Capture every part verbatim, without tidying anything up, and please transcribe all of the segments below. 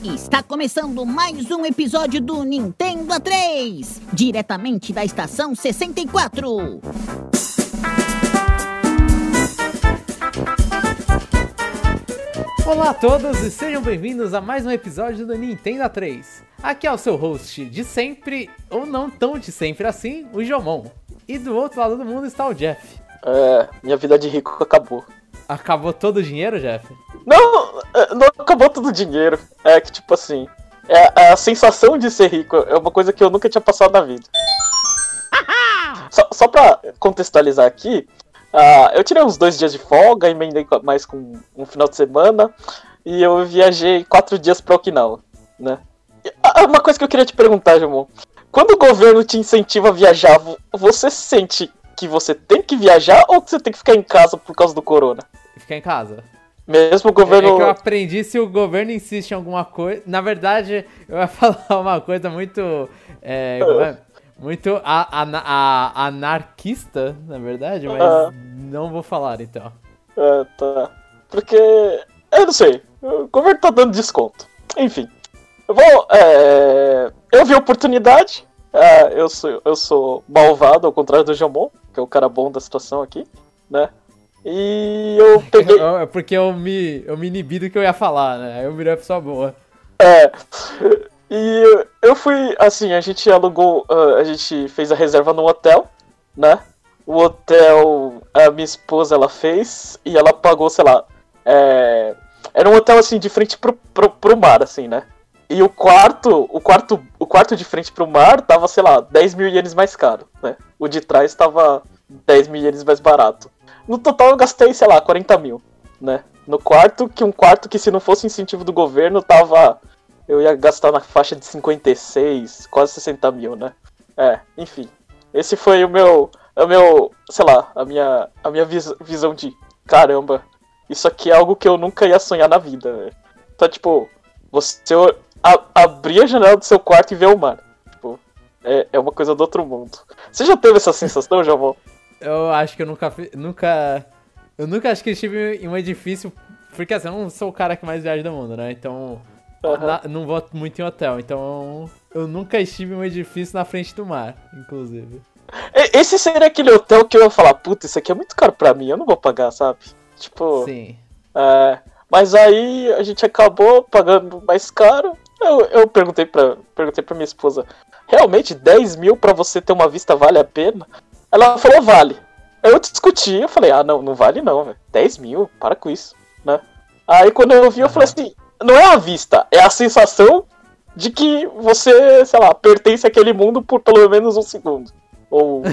Está começando mais um episódio do Nintendo A três, diretamente da estação sessenta e quatro. Olá a todos e sejam bem-vindos a mais um episódio do Nintendo A três. Aqui é o seu host de sempre, ou não tão de sempre assim, o Jomon. E do outro lado do mundo está o Jeff. É, minha vida de rico acabou. Acabou todo o dinheiro, Jeff? Não, não acabou todo o dinheiro. É que, tipo assim, é, a sensação de ser rico é uma coisa que eu nunca tinha passado na vida. só, só pra contextualizar aqui, uh, eu tirei uns dois dias de folga, emendei mais com um final de semana, e eu viajei quatro dias pra Okinawa, né? E, uma coisa que eu queria te perguntar, Jamon, quando o governo te incentiva a viajar, você sente que você tem que viajar ou que você tem que ficar em casa por causa do corona? Ficar em casa. Mesmo o governo... É que eu aprendi, se o governo insiste em alguma coisa... Na verdade, eu ia falar uma coisa muito... É, é? Muito a, a, a, anarquista, na verdade, mas ah. não vou falar, então. É, tá. Porque... Eu não sei. O governo tá dando desconto. Enfim. Eu vou... É, eu vi a oportunidade. É, eu, sou, eu sou malvado, ao contrário do Jamon, que é o cara bom da situação aqui, né? E eu peguei... É porque eu me, eu me inibi do que eu ia falar, né? Eu virei a pessoa boa. É. E eu fui, assim, a gente alugou, uh, a gente fez a reserva no hotel, né? O hotel, a minha esposa, ela fez e ela pagou, sei lá, é... era um hotel, assim, de frente pro, pro, pro mar, assim, né? E o quarto, o quarto, o quarto de frente pro mar tava, sei lá, dez mil ienes mais caro, né? O de trás tava dez mil ienes mais barato. No total eu gastei, sei lá, quarenta mil, né? No quarto, que um quarto que se não fosse incentivo do governo, tava... Eu ia gastar na faixa de cinquenta e seis, quase sessenta mil, né? É, enfim. Esse foi o meu... O meu, sei lá, a minha, a minha vis, visão de... Caramba, isso aqui é algo que eu nunca ia sonhar na vida, velho. Então, tipo, você a, abrir a janela do seu quarto e ver o mar. Tipo, é, é uma coisa do outro mundo. Você já teve essa sensação, Jamon? Eu acho que eu nunca, nunca, eu nunca acho que estive em um edifício, porque assim, eu não sou o cara que mais viaja do mundo, né, então, uhum. na, não vou muito em hotel, então eu nunca estive em um edifício na frente do mar, inclusive. Esse seria aquele hotel que eu ia falar, puta, isso aqui é muito caro pra mim, eu não vou pagar, sabe? Tipo, sim. É, mas aí a gente acabou pagando mais caro, eu, eu perguntei, pra, perguntei pra minha esposa, realmente dez mil pra você ter uma vista vale a pena? Ela falou, vale. Aí eu discuti, eu falei, ah, não, não vale não, velho. dez mil, para com isso, né? Aí quando eu vi, eu falei assim, não é a vista, é a sensação de que você, sei lá, pertence àquele mundo por pelo menos um segundo. Ou...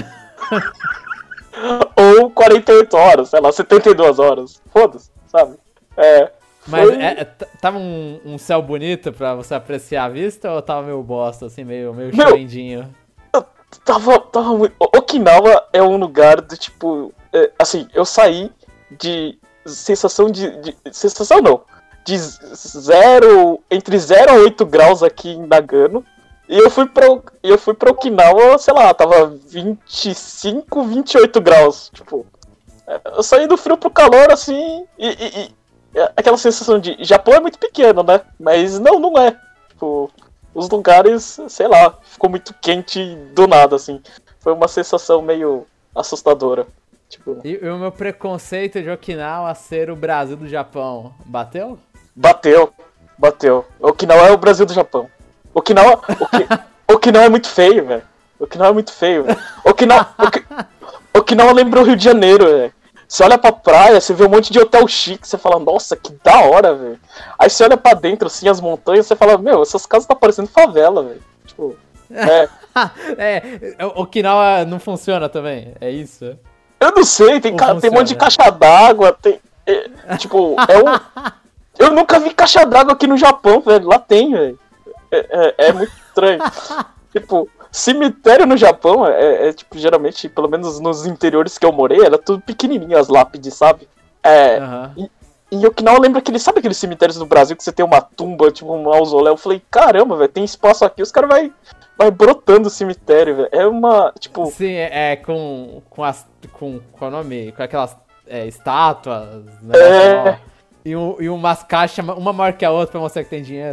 ou quarenta e oito horas, sei lá, setenta e duas horas. Foda-se, sabe? É... Mas foi... é, tava um, um céu bonito pra você apreciar a vista ou tava meio bosta, assim, meio, meio Meu... choendinho? Tava, tava muito... Okinawa é um lugar do tipo... É, assim, eu saí de sensação de... de sensação não. De zero... Entre zero a oito graus aqui em Nagano. E eu fui pra, eu fui pra Okinawa, sei lá, tava vinte e cinco, vinte e oito graus. Tipo... Eu saí do frio pro calor, assim... E, e, e aquela sensação de... Japão é muito pequeno, né? Mas não, não é. Tipo... Os lugares, sei lá, ficou muito quente do nada, assim. Foi uma sensação meio assustadora. Tipo... E, e o meu preconceito de Okinawa ser o Brasil do Japão, bateu? Bateu, bateu. Okinawa é o Brasil do Japão. Okinawa, Oki, Okinawa é muito feio, velho. Okinawa é muito feio, velho. Okinawa, Oki, Okinawa lembra o Rio de Janeiro, velho. Você olha pra praia, você vê um monte de hotel chique, você fala, nossa, que da hora, velho. Aí você olha pra dentro, assim, as montanhas, você fala, meu, essas casas tá parecendo favela, velho. Tipo, é... é, Okinawa não funciona também, é isso? Eu não sei, tem, ca... tem um monte de caixa d'água, tem... É, tipo, é um... Eu nunca vi caixa d'água aqui no Japão, velho, lá tem, velho. É, é, é muito estranho. Tipo... Cemitério no Japão é, é, tipo, geralmente, pelo menos nos interiores que eu morei, era tudo pequenininho, as lápides, sabe? É, uhum. E, e Okinawa lembra aquele, sabe aqueles cemitérios do Brasil que você tem uma tumba, tipo um mausoléu? Eu falei, caramba, velho, tem espaço aqui, os caras vai, vai brotando o cemitério, velho. É uma, tipo... Sim, é, é com, com as, com, qual é o nome? Com aquelas é, estátuas, né? É... E, um, e umas caixas, uma maior que a outra pra mostrar que tem dinheiro.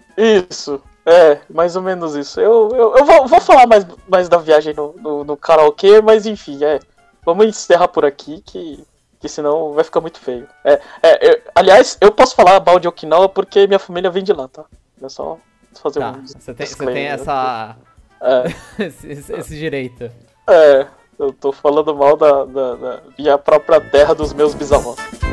Isso, é, mais ou menos isso. Eu, eu, eu vou, vou falar mais, mais da viagem no, no, no karaokê, mas enfim, é. Vamos encerrar por aqui, que, que senão vai ficar muito feio. É, é, é, aliás, eu posso falar mal de Okinawa porque minha família vem de lá, tá? É só fazer tá, um. Você tem, você tem essa. É. esse, esse direito. É, eu tô falando mal da, da, da minha própria terra dos meus bisavós.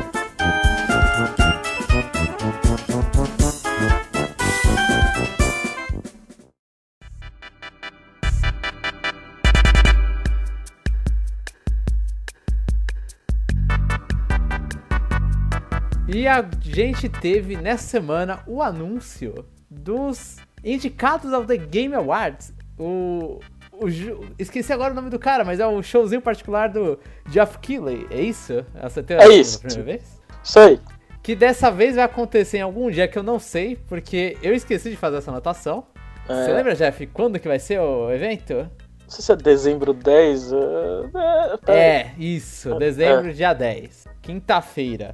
E a gente teve nessa semana o anúncio dos indicados ao The Game Awards. O, o esqueci agora o nome do cara, mas é o showzinho particular do Geoff Keighley, é isso? Você teve é isso. Pela primeira vez? Isso aí. Que dessa vez vai acontecer em algum dia que eu não sei, porque eu esqueci de fazer essa anotação. É. Você lembra, Jeff, quando que vai ser o evento? Não sei se é dezembro dez. É, é isso, dezembro, é. dia dez. Quinta-feira.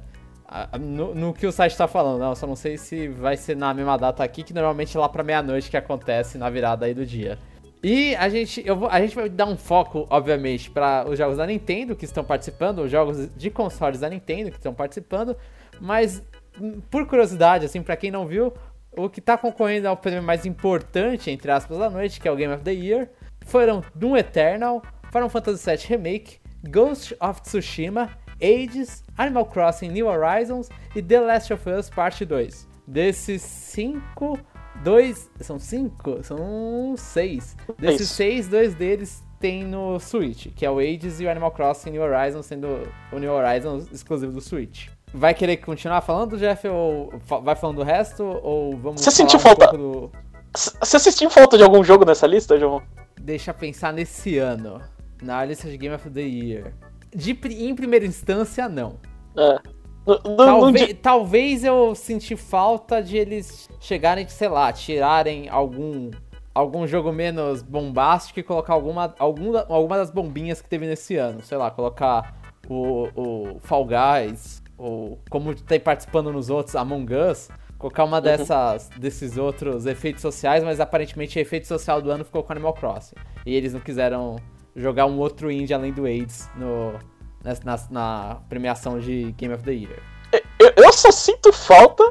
No, no que o site tá falando, não, eu só não sei se vai ser na mesma data aqui, que normalmente é lá pra meia-noite que acontece na virada aí do dia. E a gente, eu vou, a gente vai dar um foco, obviamente, para os jogos da Nintendo que estão participando, os jogos de consoles da Nintendo que estão participando, mas por curiosidade, assim, pra quem não viu, o que tá concorrendo ao prêmio mais importante, entre aspas, da noite, que é o Game of the Year, foram Doom Eternal, Final Fantasy sete Remake, Ghost of Tsushima, Hades, Animal Crossing New Horizons e The Last of Us Parte dois. Desses cinco, dois... São cinco? São seis. Desses Isso. seis, dois deles tem no Switch, que é o Hades e o Animal Crossing New Horizons, sendo o New Horizons exclusivo do Switch. Vai querer continuar falando, Jeff, ou vai falando do resto, ou vamos Você falar sentiu um falta... pouco do... Você sentiu falta de algum jogo nessa lista, João? Deixa eu pensar nesse ano, na lista de Game of the Year. De, em primeira instância, não. É. Não, não, talvez, não... talvez eu senti falta de eles chegarem, sei lá, tirarem algum, algum jogo menos bombástico e colocar alguma, alguma, alguma das bombinhas que teve nesse ano. Sei lá, colocar o, o Fall Guys, ou como tá participando nos outros, Among Us, colocar uma dessas, uhum. desses outros efeitos sociais, mas aparentemente o efeito social do ano ficou com Animal Crossing. E eles não quiseram jogar um outro indie além do Hades no, na, na premiação de Game of the Year. Eu, eu só sinto falta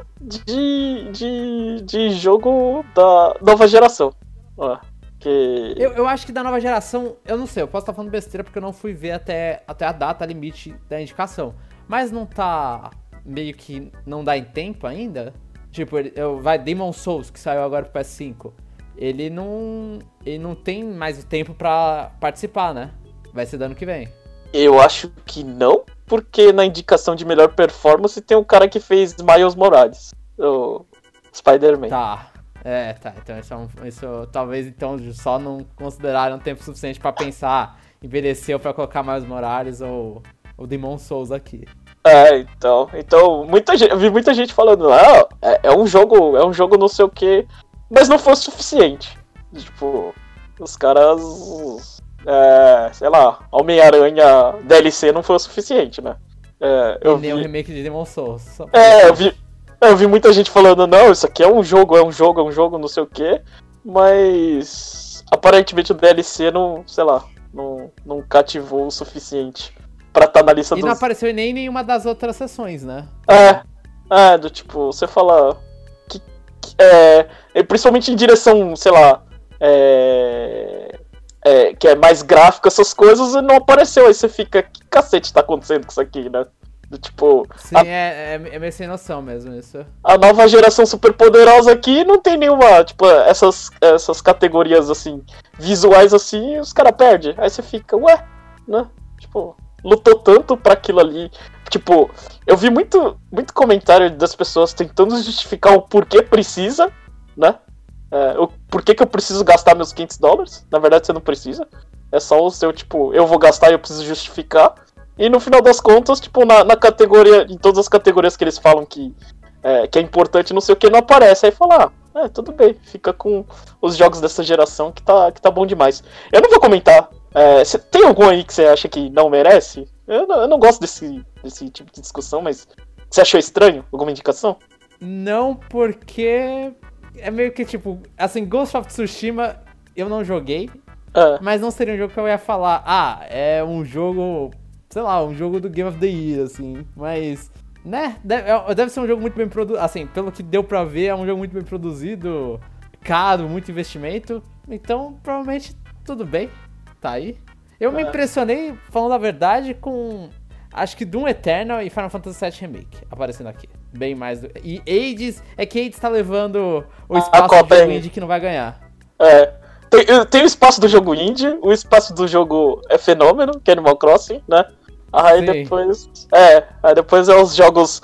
de, de, de jogo da nova geração. Ó, que... eu, eu acho que da nova geração, eu não sei, eu posso estar falando besteira porque eu não fui ver até, até a data limite da indicação. Mas não tá meio que não dá em tempo ainda? Tipo, eu, vai Demon's Souls, que saiu agora pro P S cinco. Ele não, ele não tem mais o tempo pra participar, né? Vai ser do ano que vem. Eu acho que não, porque na indicação de melhor performance tem um cara que fez Miles Morales, o Spider-Man. Tá, é, tá. Então isso, é um, isso talvez então só não consideraram tempo suficiente pra pensar, envelheceu pra colocar Miles Morales ou o Demon's Souls aqui. É, então, então muita gente, eu vi muita gente falando, ah, é, é um jogo, é um jogo não sei o que, mas não foi o suficiente. Tipo, os caras, é, sei lá, Homem-Aranha D L C não foi o suficiente, né? É, eu e nem vi... o remake de Demon's Souls. É, eu vi, eu vi muita gente falando, não, isso aqui é um jogo, é um jogo, é um jogo, não sei o que, mas aparentemente o D L C não, sei lá, não, não cativou o suficiente pra estar na lista e dos... não apareceu nem em nenhuma das outras sessões, né? É, é, do tipo, você fala... Que, que, é, principalmente em direção, sei lá... É, é, que é mais gráfico, essas coisas, e não apareceu. Aí você fica, que cacete tá acontecendo com isso aqui, né? Do tipo... Sim, a, é, é, é meio sem noção mesmo isso. A nova geração super poderosa aqui não tem nenhuma... Tipo, essas, essas categorias, assim, visuais, assim, os caras perdem. Aí você fica, ué, né? Tipo... Lutou tanto pra aquilo ali. Tipo, eu vi muito, muito comentário das pessoas tentando justificar o porquê precisa, né? É, o porquê que eu preciso gastar meus quinhentos dólares. Na verdade, você não precisa. É só o seu, tipo, eu vou gastar e eu preciso justificar. E no final das contas, tipo, na, na categoria, em todas as categorias que eles falam que é, que é importante, não sei o que, não aparece. Aí fala, ah, é, tudo bem, fica com os jogos dessa geração que tá, que tá bom demais. Eu não vou comentar. É, cê, tem algum aí que você acha que não merece? Eu não, eu não gosto desse, desse tipo de discussão, mas você achou estranho? Alguma indicação? Não, porque é meio que tipo, assim, Ghost of Tsushima eu não joguei, É. mas não seria um jogo que eu ia falar, ah, é um jogo, sei lá, um jogo do Game of the Year, assim, mas, né, deve, deve ser um jogo muito bem produzido, assim, pelo que deu pra ver, é um jogo muito bem produzido, caro, muito investimento, então provavelmente tudo bem, tá aí. Eu me É. impressionei, falando a verdade, com, acho que Doom Eternal e Final Fantasy sete Remake aparecendo aqui, bem mais do... E Hades, é que Hades tá levando o espaço do Copa jogo aí. indie que não vai ganhar. É. Tem, tem o espaço do jogo indie, o espaço do jogo é fenômeno, que é Animal Crossing, né? Aí Sim. depois. É, aí depois é os jogos.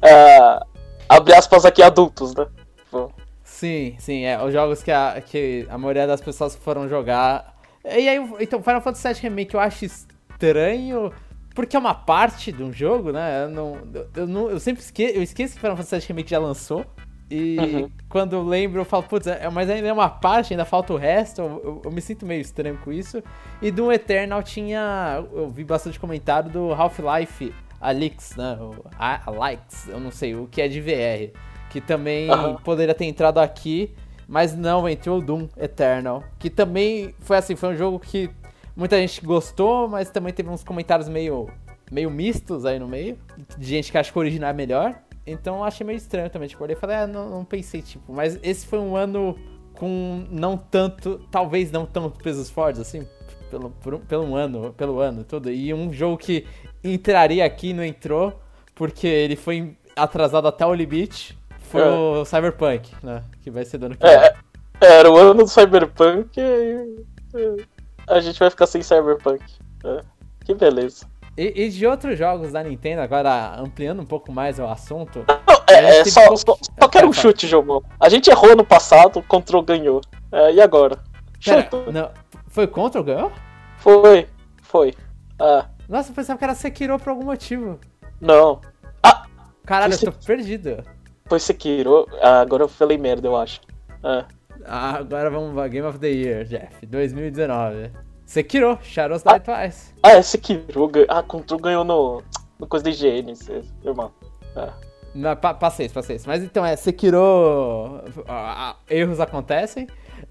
É, abre aspas aqui, adultos, né? Tipo, Sim, sim, é, os jogos que a, que a maioria das pessoas foram jogar. E aí, então, Final Fantasy sete Remake eu acho estranho, porque é uma parte de um jogo, né? Eu, não, eu, eu, não, eu sempre esqueço, eu esqueço que Final Fantasy sete Remake já lançou. E Uhum. quando eu lembro, eu falo, putz, é, mas ainda é uma parte, ainda falta o resto. Eu, eu, eu me sinto meio estranho com isso. E do Eternal tinha. Eu vi bastante comentário do Half-Life Alyx, né? O A- Alyx, eu não sei, o que é de V R. Que também Aham. poderia ter entrado aqui, mas não, entrou o Doom Eternal. Que também foi assim, foi um jogo que muita gente gostou, mas também teve uns comentários meio, meio mistos aí no meio. De gente que acha que o original é melhor. Então eu achei meio estranho também, tipo, eu falei, ah, não, não pensei, tipo, mas esse foi um ano com não tanto, talvez não tanto pesos fortes, assim, pelo, por, um- pelo um ano, pelo ano, tudo. E um jogo que entraria aqui não entrou, porque ele foi atrasado até o limite, foi É. o Cyberpunk, né, que vai ser do ano que vem. É, era o ano do Cyberpunk e e a gente vai ficar sem Cyberpunk. É, que beleza. E, e de outros jogos da Nintendo, agora ampliando um pouco mais o assunto... Não, A é, gente é, só, teve- só, só quero um Fala. chute, Jomon. A gente errou no passado, o Control ganhou. É, e agora? Pera, Chuta. não, foi Control ganhou? Foi, foi. Ah, Nossa, eu pensava que era Sekiro por algum motivo. não. Ah, Caralho, eu Foi tô perdido. foi Sekiro. Ah, agora eu falei merda, eu acho. É. Ah, agora vamos pra Game of the Year, Jeff. dois mil e dezenove. Sekiro, Shadows Die Twice. Ah, é Sekiro. gan- Ah, Control ganhou no, no coisa da I G N, cê- irmão. É. Não, pa passei isso, passei isso. Mas então é, Sekiro... ah, ah, erros acontecem.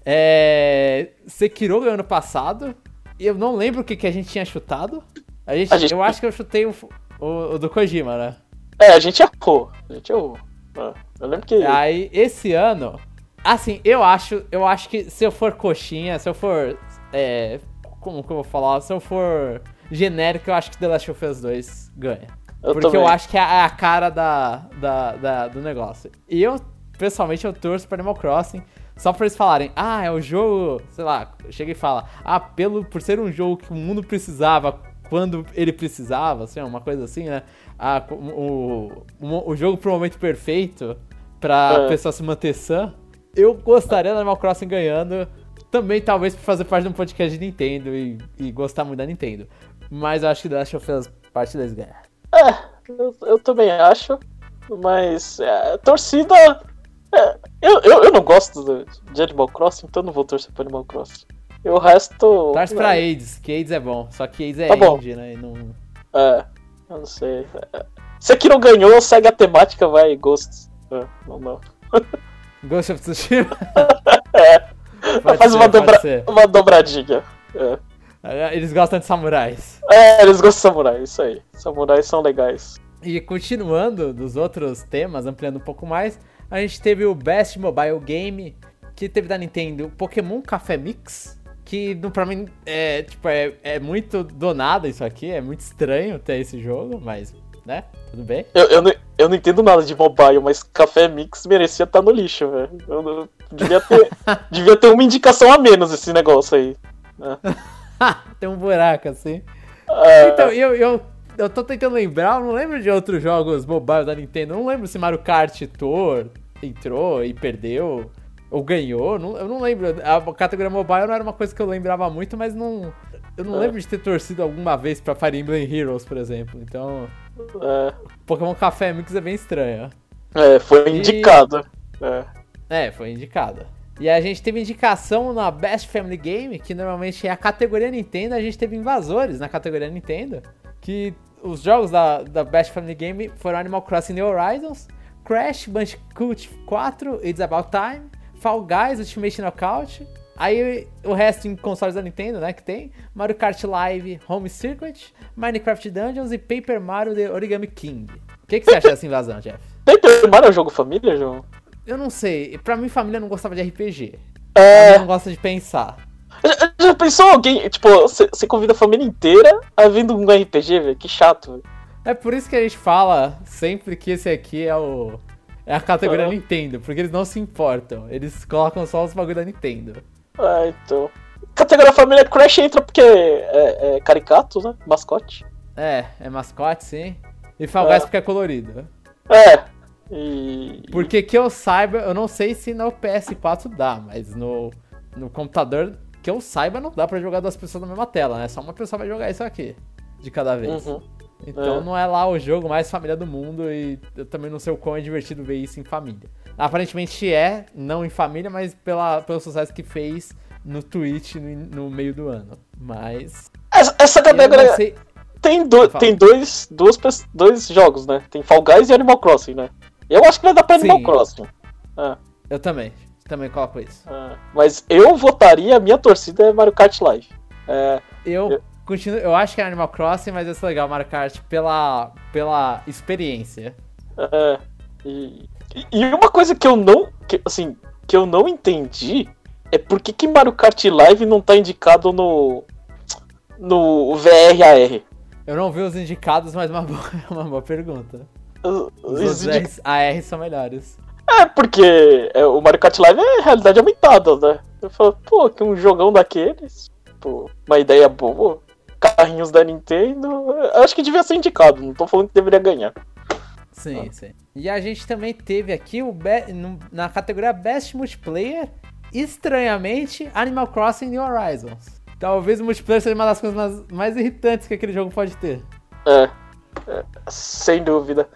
É... Sekiro ganhou ano passado. E eu não lembro o que, que a gente tinha chutado. A gente, A gente- Eu acho que eu chutei o, o, o do Kojima, né? É, a gente errou. A gente errou. É. Eu lembro que. Aí, esse ano... Assim, eu acho, eu acho que se eu for coxinha, se eu for... É, como que eu vou falar? Se eu for genérico, eu acho que The Last of Us dois ganha. Eu Porque também. eu acho que é a cara da, da, da- do negócio. E eu, pessoalmente, eu torço pra Animal Crossing. Só pra eles falarem, ah, é o jogo... Sei lá, chega e fala, ah, pelo, por ser um jogo que o mundo precisava quando ele precisava, assim, uma coisa assim, né? Ah, o, o, o jogo pro momento perfeito pra É. pessoa se manter sã. Eu gostaria do Animal Crossing ganhando. Também, talvez, por fazer parte de um podcast de Nintendo e, e gostar muito da Nintendo. Mas eu acho que The Last of Us parte deles ganha. É, eu, eu também acho. Mas. É, torcida. É, eu, eu, eu não gosto de, de Animal Crossing, então não vou torcer pro Animal Crossing. E o resto. Torce pra é, AIDS, que AIDS é bom. Só que AIDS é Tá bom. indie, né? E não... É, eu não sei. É. Se que não ganhou, segue a temática, vai, gostos. É, não, não. Ghost of Tsushima? É, Pode faz ser, uma, pode dobra, ser. uma dobradinha. É. Eles gostam de samurais. É, eles gostam de samurai, isso aí. Samurais são legais. E continuando dos outros temas, ampliando um pouco mais, a gente teve o Best Mobile Game, que teve da Nintendo Pokémon Café Mix, que não, pra mim é, tipo, é, é muito do nada isso aqui, é muito estranho ter esse jogo, mas, né, tudo bem. Eu, eu, não, eu não entendo nada de mobile, mas Café Mix merecia estar no lixo, velho. Eu não- Devia ter, devia ter uma indicação a menos esse negócio aí. Tem um buraco assim. É, Então, eu, eu, eu tô tentando lembrar, eu não lembro de outros jogos mobile da Nintendo, eu não lembro se Mario Kart Tour entrou e perdeu, ou ganhou, não, eu não lembro. A categoria mobile não era uma coisa que eu lembrava muito, mas não... Eu não É. lembro de ter torcido alguma vez pra Fire Emblem Heroes, por exemplo, então... é, Pokémon Café Mix é bem estranho. é, foi E- indicado. É. É, foi indicada. E a gente teve indicação na Best Family Game, que normalmente é a categoria Nintendo. A gente teve invasores na categoria Nintendo. Que os jogos da, da Best Family Game foram Animal Crossing New Horizons, Crash Bandicoot quatro, It's About Time, Fall Guys, Ultimate Knockout. Aí o resto em consoles da Nintendo, né, que tem Mario Kart Live, Home Circuit, Minecraft Dungeons e Paper Mario The Origami King. O que, que você acha dessa invasão, Jeff? Paper Mario é um jogo família, João? Eu não sei. Pra mim, família não gostava de R P G. É... Família não gosta de pensar. Já, já pensou alguém, tipo, você convida a família inteira a vindo um R P G, velho? Que chato, velho. É por isso que a gente fala sempre que esse aqui é o... É a categoria Ah. Nintendo, porque eles não se importam. Eles colocam só os bagulho da Nintendo. Ah, então... Categoria família Crash entra porque é, é caricato, né? Mascote. É, é mascote, sim. E Fall É. Guys porque é colorido. É. E... Porque que eu saiba, eu não sei se no P S quatro dá, mas no, no computador, que eu saiba, não dá pra jogar duas pessoas na mesma tela, né? Só uma pessoa vai jogar isso aqui, de cada vez. Uhum. Então É. não é lá o jogo mais família do mundo e eu também não sei o quão é divertido ver isso em família. Aparentemente é, não em família, mas pela, pelo sucesso que fez no Twitch no, no meio do ano. Mas... Essa, essa eu categoria não sei... tem, do, Fala. tem dois, duas, pe- dois jogos, né? Tem Fall Guys e Animal Crossing, né? Eu acho que vai dar pra Animal Sim. Crossing. É, Eu também, também coloco isso. é. Mas eu votaria, a minha torcida é Mario Kart Live. É, Eu, Eu- continuo, eu acho que é Animal Crossing, mas ia ser legal Mario Kart pela, pela experiência. é, e, e uma coisa que eu não, que, assim, que eu não entendi é por que que Mario Kart Live não tá indicado no no V R A R. Eu não vi os indicados, mas uma boa, uma boa pergunta. Os- Os os indi- outros A R são melhores. É, porque é, o Mario Kart Live é realidade aumentada, né? Eu falo, pô, que um jogão daqueles, pô, uma ideia boa, carrinhos da Nintendo, eu acho que devia ser indicado, não tô falando que deveria ganhar. Sim, sim. E a gente também teve aqui o be- no- na categoria Best Multiplayer, estranhamente, Animal Crossing New Horizons. Talvez o multiplayer seja uma das coisas mais, mais irritantes que aquele jogo pode ter. É, é, sem dúvida.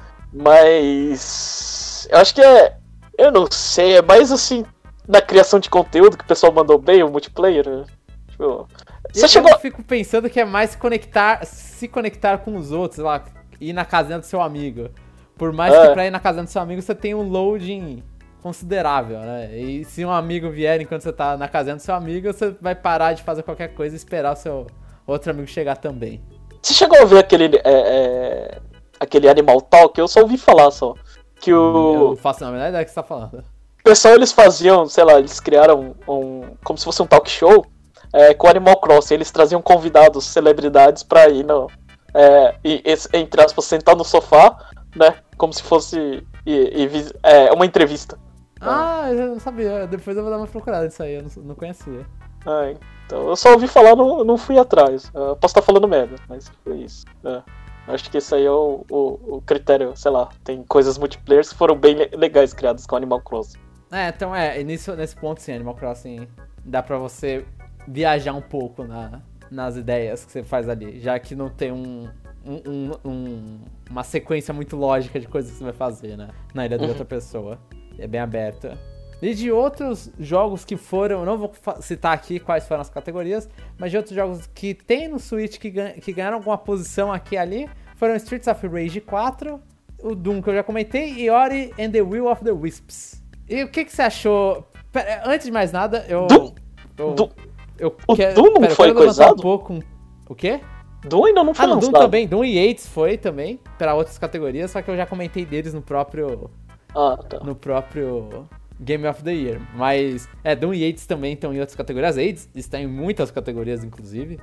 Mas eu acho que é, eu não sei, é mais assim na criação de conteúdo que o pessoal mandou bem, o multiplayer. né? Tipo, você eu, chegou. eu fico pensando que é mais se conectar, se conectar com os outros, sei lá, ir na casinha do seu amigo. Por mais É. que pra ir na casinha do seu amigo você tenha um loading considerável, né? E se um amigo vier enquanto você tá na casinha do seu amigo, você vai parar de fazer qualquer coisa e esperar o seu outro amigo chegar também. Você chegou a ver aquele é, é, aquele Animal Talk? Eu só ouvi falar só. Que Eu o não faço a menor ideia do que você tá falando. pessoal, eles faziam, sei lá, eles criaram um, como se fosse um talk show é, com Animal Crossing. Eles traziam convidados, celebridades pra ir no, é, e, esse- entre aspas, sentar no sofá, né? Como se fosse e, e vis- é, uma entrevista. Ah, eu não sabia. Depois eu vou dar uma procurada disso aí, eu não, não conhecia. É, então, eu só ouvi falar, não, não fui atrás. Eu posso estar falando merda, mas foi isso. É. Acho que esse aí é o, o, o critério, sei lá. Tem coisas multiplayer que foram bem le- legais criadas com Animal Crossing. É, então é, nisso, nesse ponto sim, Animal Crossing dá pra você viajar um pouco na, nas ideias que você faz ali, já que não tem um, um- um- um- uma sequência muito lógica de coisas que você vai fazer, né, na ilha de Uhum. outra pessoa. É bem aberta. E de outros jogos que foram, eu não vou fa- citar aqui quais foram as categorias, mas de outros jogos que tem no Switch que, gan- que ganharam alguma posição aqui e ali, foram Streets of Rage quatro, o Doom que eu já comentei, e Ori and the Will of the Wisps. E o que, que você achou? Pera, antes de mais nada, eu... Doom? eu, Doom? eu O quero, Doom não pera, eu foi quero levantar coisado? um pouco... um- O quê? Doom ainda não foi Ah, no Doom lançado. também. Doom e Yates foi também, para outras categorias, só que eu já comentei deles no próprio... Ah, tá. no próprio Game of the Year. Mas, é, Doom e Yates também estão em outras categorias. Yates está em muitas categorias, inclusive.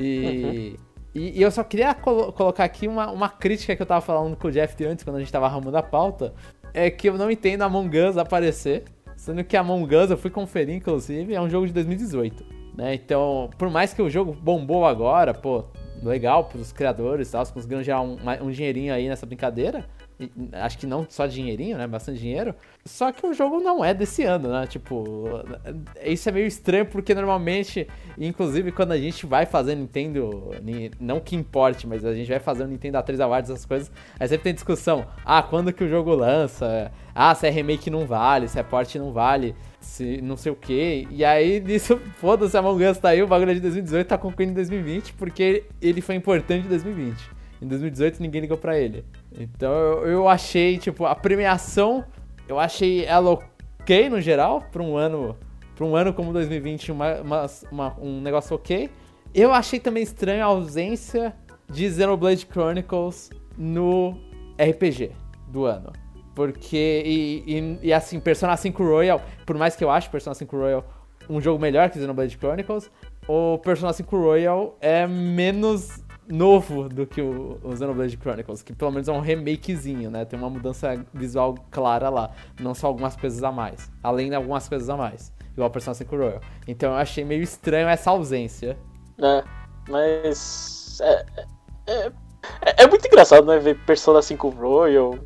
E, e, e eu só queria colo- colocar aqui uma, uma crítica que eu tava falando com o Jeff antes, quando a gente tava arrumando a pauta. É que eu não entendo Among Us aparecer. Sendo que Among Us, eu fui conferir, inclusive, é um jogo de dois mil e dezoito. Né? Então, por mais que o jogo bombou agora, pô, legal pros criadores e tal, conseguiram gerar um, um dinheirinho aí nessa brincadeira. E, acho que não só dinheirinho, né? Bastante dinheiro. Só que o jogo não é desse ano, né? Tipo, isso é meio estranho porque normalmente, inclusive quando a gente vai fazer Nintendo, não que importe, mas a gente vai fazer o Nintendo A três Awards, essas coisas, aí sempre tem discussão. Ah, quando que o jogo lança? Ah, se é remake não vale, se é port não vale, se não sei o que. E aí, nisso, foda-se, Among Us tá aí, o bagulho é de dois mil e dezoito tá concluindo em dois mil e vinte, porque ele foi importante em dois mil e vinte. Em dois mil e dezoito ninguém ligou pra ele. Então eu, eu achei, tipo, a premiação, eu achei ela ok no geral, pra um ano, pra um ano como dois mil e vinte, uma, uma, uma, um negócio ok. Eu achei também estranho a ausência de Xenoblade Chronicles no R P G do ano. Porque, e, e, e assim, Persona cinco Royal, por mais que eu ache Persona cinco Royal um jogo melhor que Xenoblade Chronicles, o Persona cinco Royal é menos novo do que o, o Xenoblade Chronicles, que pelo menos é um remakezinho, né? Tem uma mudança visual clara lá, não só algumas coisas a mais, além de algumas coisas a mais, igual o Persona cinco Royal. Então eu achei meio estranho essa ausência. É, mas... É, é, é, é muito engraçado, né? Ver Persona cinco Royal,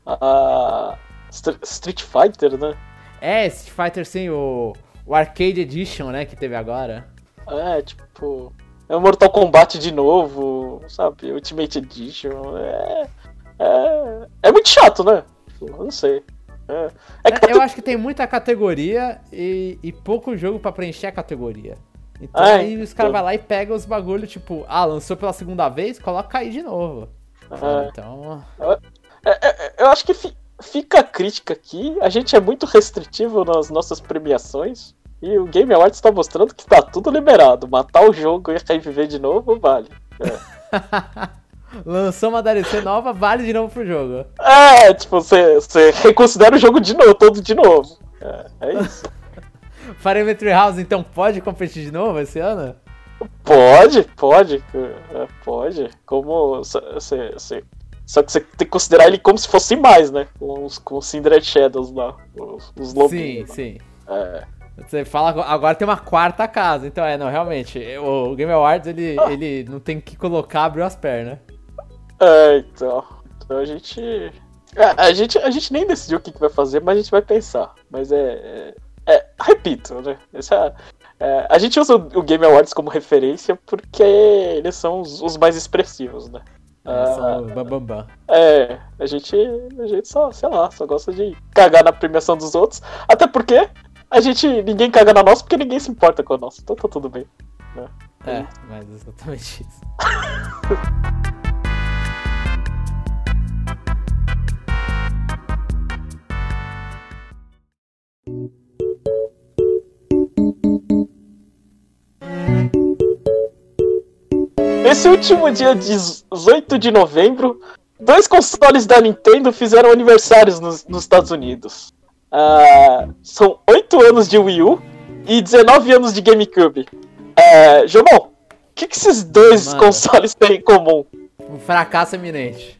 a Street Fighter, né? É, Street Fighter sim, o, o Arcade Edition, né, que teve agora. É, tipo... É o Mortal Kombat de novo, sabe? Ultimate Edition. É, é, é muito chato, né? Eu não sei. É, é que eu acho que tem muita categoria e, e pouco jogo pra preencher a categoria. Então é, aí os caras então... vão lá e pegam os bagulho, tipo, ah, lançou pela segunda vez, coloca aí de novo. É. Então... É, é, eu acho que fi, fica a crítica aqui. A gente é muito restritivo nas nossas premiações. E o Game Awards tá mostrando que tá tudo liberado. Matar o jogo e reviver de novo, vale. É. Lançou uma D L C nova, vale de novo pro jogo. É, tipo, você reconsidera o jogo de novo, todo de novo. É, é isso. Fire Emblem Three Houses, então, pode competir de novo esse ano? Pode, pode. É, pode. Como você... você... Só que você tem que considerar ele como se fosse mais, né? Com os, com os Cindered Shadows lá. Os, os lobinhos. Sim, lá. sim. É. Você fala, agora tem uma quarta casa, então é, não, realmente, o Game Awards, ele, ah. ele não tem que colocar, abriu as pernas. É, então, então a gente, a, a gente, a gente nem decidiu o que, que vai fazer, mas a gente vai pensar, mas é, é, é repito, né, essa, é, a gente usa o Game Awards como referência porque eles são os, os mais expressivos, né. É, são bam, bam, bam. É, a gente, a gente só, sei lá, só gosta de cagar na premiação dos outros, até porque a gente, ninguém caga na nossa porque ninguém se importa com a nossa, então tá tudo bem. Né? É, mas exatamente isso. Esse último dia dezoito de novembro, dois consoles da Nintendo fizeram aniversários nos, nos Estados Unidos. Uh, são oito anos de Wii U e dezenove anos de GameCube. Uh, Jomon, o que, que esses dois Mano, consoles têm em comum? Um fracasso eminente.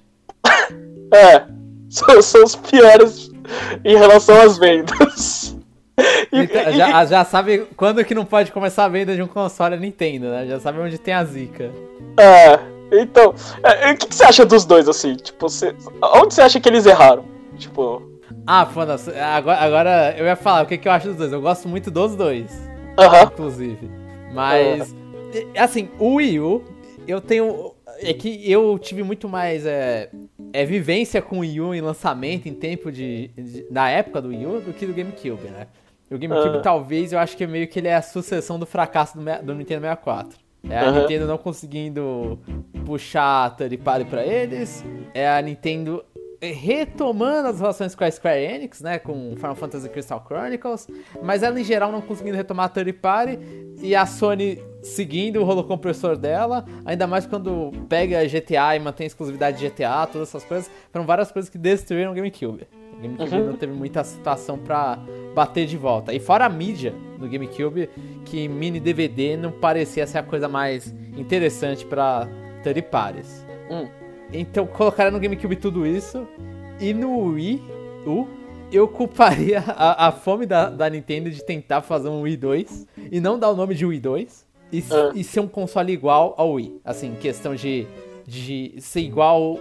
É, são, são os piores em relação às vendas. E, então, já, já sabe quando que não pode começar a venda de um console a Nintendo, né? Já sabe onde tem a zica. É, então, é, o que, que você acha dos dois, assim? Tipo, você, onde você acha que eles erraram? Tipo... Ah, foda-se, agora, agora eu ia falar o que, que eu acho dos dois. Eu gosto muito dos dois, uh-huh. inclusive. Mas, uh-huh. assim, o Wii U, eu tenho... É que eu tive muito mais é, é, vivência com o Wii U em lançamento, em tempo de, de... na época do Wii U, do que do GameCube, né? O GameCube, uh-huh. talvez, eu acho que meio que ele é a sucessão do fracasso do, do Nintendo sessenta e quatro. É a uh-huh. Nintendo não conseguindo puxar a third party pra eles, é a Nintendo... retomando as relações com a Square Enix, né, com Final Fantasy Crystal Chronicles, mas ela em geral não conseguindo retomar a third party, e a Sony seguindo o rolo compressor dela, ainda mais quando pega G T A e mantém a exclusividade de G T A, todas essas coisas, foram várias coisas que destruíram o GameCube. O GameCube uhum. não teve muita situação pra bater de volta. E fora a mídia do GameCube, que mini D V D não parecia ser a coisa mais interessante pra third parties. Hum. Então colocaram no GameCube tudo isso. E no Wii U, eu culparia a, a fome da, da Nintendo de tentar fazer um Wii dois e não dar o nome de Wii dois e, uh. e ser um console igual ao Wii. Assim, questão de, de ser igual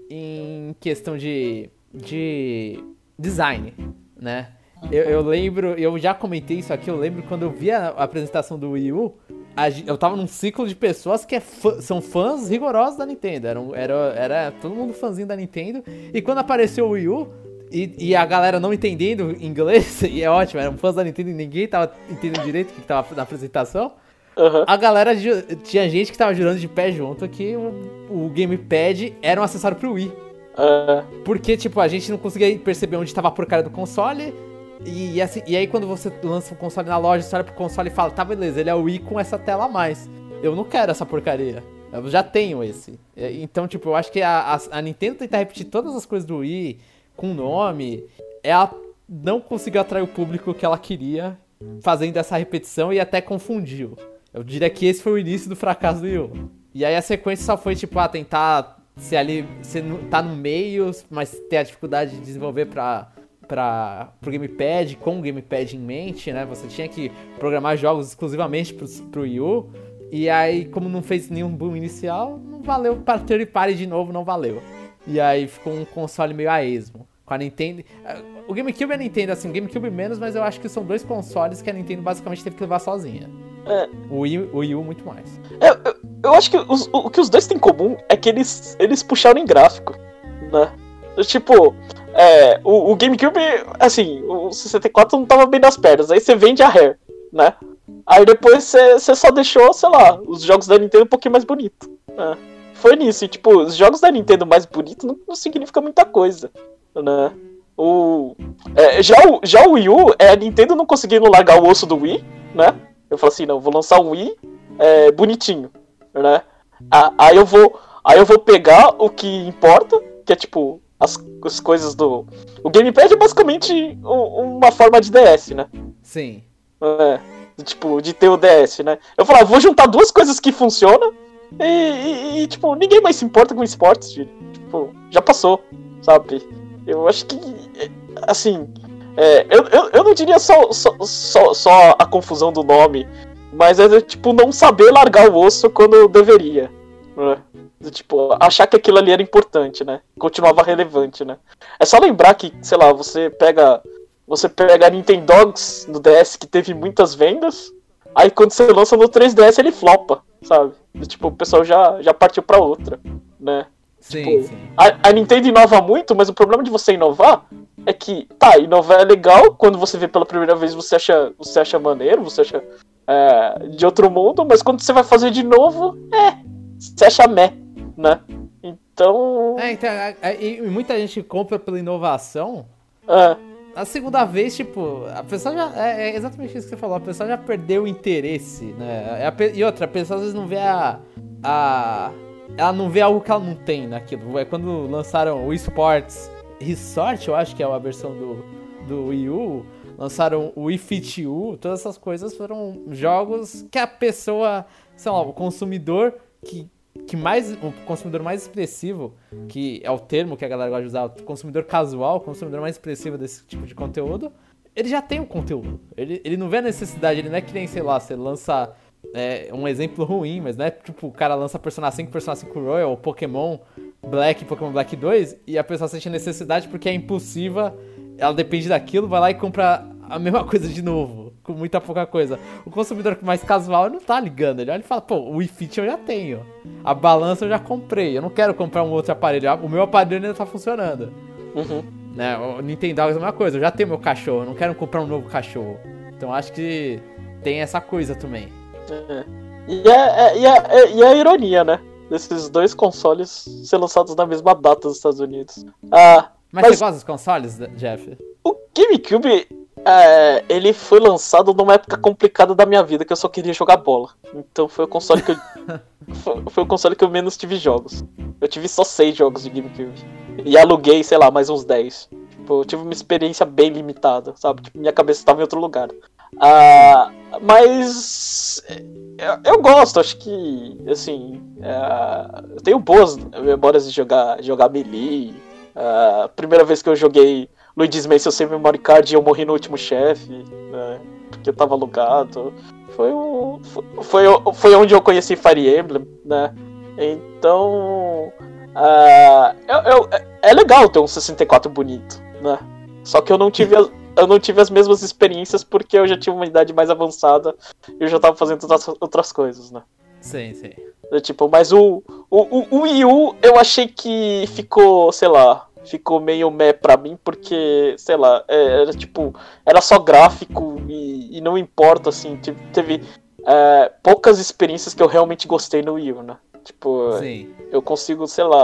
em questão de, de design, né? Eu, eu lembro, eu já comentei isso aqui, eu lembro quando eu vi a, a apresentação do Wii U, a, eu tava num ciclo de pessoas que é fã, são fãs rigorosos da Nintendo, era, era, era todo mundo fãzinho da Nintendo, e quando apareceu o Wii U, e, e a galera não entendendo inglês, e é ótimo, eram fãs da Nintendo e ninguém tava entendendo direito o que tava na apresentação, uhum. a galera, tinha gente que tava jurando de pé junto que o, o Gamepad era um acessório pro Wii. Uhum. Porque, tipo, a gente não conseguia perceber onde tava a porcaria do console. E, assim, e aí quando você lança um console na loja, você olha pro console e fala, tá, beleza, ele é o Wii com essa tela a mais. Eu não quero essa porcaria. Eu já tenho esse. Então, tipo, eu acho que a, a, a Nintendo tentar repetir todas as coisas do Wii com nome, ela não conseguiu atrair o público que ela queria fazendo essa repetição e até confundiu. Eu diria que esse foi o início do fracasso do Wii U. E aí a sequência só foi, tipo, ah, tentar ser ali, ser, tá no meio, mas ter a dificuldade de desenvolver pra... Pra, pro Gamepad, com o Gamepad em mente, né? Você tinha que programar jogos exclusivamente pro, pro Wii U. E aí, como não fez nenhum boom inicial, não valeu. Para third party de novo, não valeu. E aí ficou um console meio a esmo. Com a Nintendo... O GameCube e a Nintendo, assim, o GameCube menos, mas eu acho que são dois consoles que a Nintendo basicamente teve que levar sozinha. É. O Wii, o Wii U muito mais. É, eu, eu acho que os, o, o que os dois têm em comum é que eles, eles puxaram em gráfico, né? Tipo... É, o, o GameCube, assim, o sessenta e quatro não tava bem nas pernas, aí você vende a Rare, né? Aí depois você só deixou, sei lá, os jogos da Nintendo um pouquinho mais bonitos. Né? Foi nisso, e, tipo, os jogos da Nintendo mais bonitos não, não significa muita coisa, né? O, é, já, o, já o Wii U, é a Nintendo não conseguindo largar o osso do Wii, né? Eu falo assim, não, vou lançar um Wii é, bonitinho, né? Ah, aí, eu vou, aí eu vou pegar o que importa, que é, tipo... As, as coisas do... O Gamepad é basicamente um, uma forma de D S, né? Sim. É, tipo, de ter o D S, né? Eu falava, vou juntar duas coisas que funcionam e, e, e, tipo, ninguém mais se importa com esportes, filho. Tipo, já passou, sabe? Eu acho que, assim... É, eu, eu, eu não diria só, só, só, só a confusão do nome, mas é, tipo, não saber largar o osso quando deveria, né? Tipo, achar que aquilo ali era importante, né? Continuava relevante, né? É só lembrar que, sei lá, você pega Você pega a Nintendogs no D S, que teve muitas vendas, aí quando você lança no três D S ele flopa, sabe? E, tipo, o pessoal já, já partiu pra outra, né? Sim, tipo, sim. A, a Nintendo inova muito, mas o problema de você inovar é que, tá, inovar é legal, quando você vê pela primeira vez você acha, você acha maneiro, você acha é, de outro mundo, mas quando você vai fazer de novo, é, você acha meh, né? Então... É, então, e muita gente compra pela inovação, É. a segunda vez, tipo, a pessoa já... É, é exatamente isso que você falou, a pessoa já perdeu o interesse, né? É a, e outra, a pessoa às vezes não vê a... a ela não vê algo que ela não tem naquilo. É quando lançaram o Esports Resort, eu acho que é a versão do, do Wii U, lançaram o Wii Fit U, todas essas coisas foram jogos que a pessoa, sei lá, o consumidor que, que mais, o consumidor mais expressivo, que é o termo que a galera gosta de usar, o consumidor casual, o consumidor mais expressivo desse tipo de conteúdo, ele já tem o conteúdo. Ele, ele não vê a necessidade, ele não é que nem, sei lá, você lança... É um exemplo ruim, mas não é tipo o cara lança Persona cinco, Persona cinco Royal, ou Pokémon Black, Pokémon Black dois, e a pessoa sente necessidade porque é impulsiva, ela depende daquilo, vai lá e compra a mesma coisa de novo, com muita pouca coisa. O consumidor mais casual não tá ligando, ele olha e fala, pô, o Wii Fit eu já tenho, a balança eu já comprei, eu não quero comprar um outro aparelho, o meu aparelho ainda tá funcionando. Uhum. Né? O Nintendo é a mesma coisa, eu já tenho meu cachorro, eu não quero comprar um novo cachorro. Então acho que tem essa coisa também. É. E, é, e, é, e é a ironia, né? Desses dois consoles ser lançados na mesma data nos Estados Unidos. Ah, mas, mas você gosta dos consoles, Jeff? O GameCube, é, ele foi lançado numa época complicada da minha vida, que eu só queria jogar bola. Então foi o console que eu, foi, foi o console que eu menos tive jogos. Eu tive só seis jogos de GameCube. E aluguei, sei lá, mais uns dez. Tipo, eu tive uma experiência bem limitada, sabe? Tipo, minha cabeça estava em outro lugar. Ah, mas eu, eu gosto, acho que, assim, é, eu tenho boas memórias de jogar, jogar Melee. A primeira vez que eu joguei Luigi's Mansion sem memory card, eu morri no último chefe, né, porque eu tava alugado. Foi, o, foi, foi onde eu conheci Fire Emblem, né? Então, uh, eu, eu, é legal ter um sessenta e quatro bonito, né? Só que eu não tive as, eu não tive as mesmas experiências porque eu já tinha uma idade mais avançada e eu já tava fazendo outras, outras coisas, né? Sim, sim. Tipo, mas o, o, o Wii U eu achei que ficou, sei lá, ficou meio meh pra mim porque, sei lá, era tipo, era só gráfico e, e não importa, assim, teve é, poucas experiências que eu realmente gostei no Wii U, né? Tipo, sim. Eu consigo, sei lá,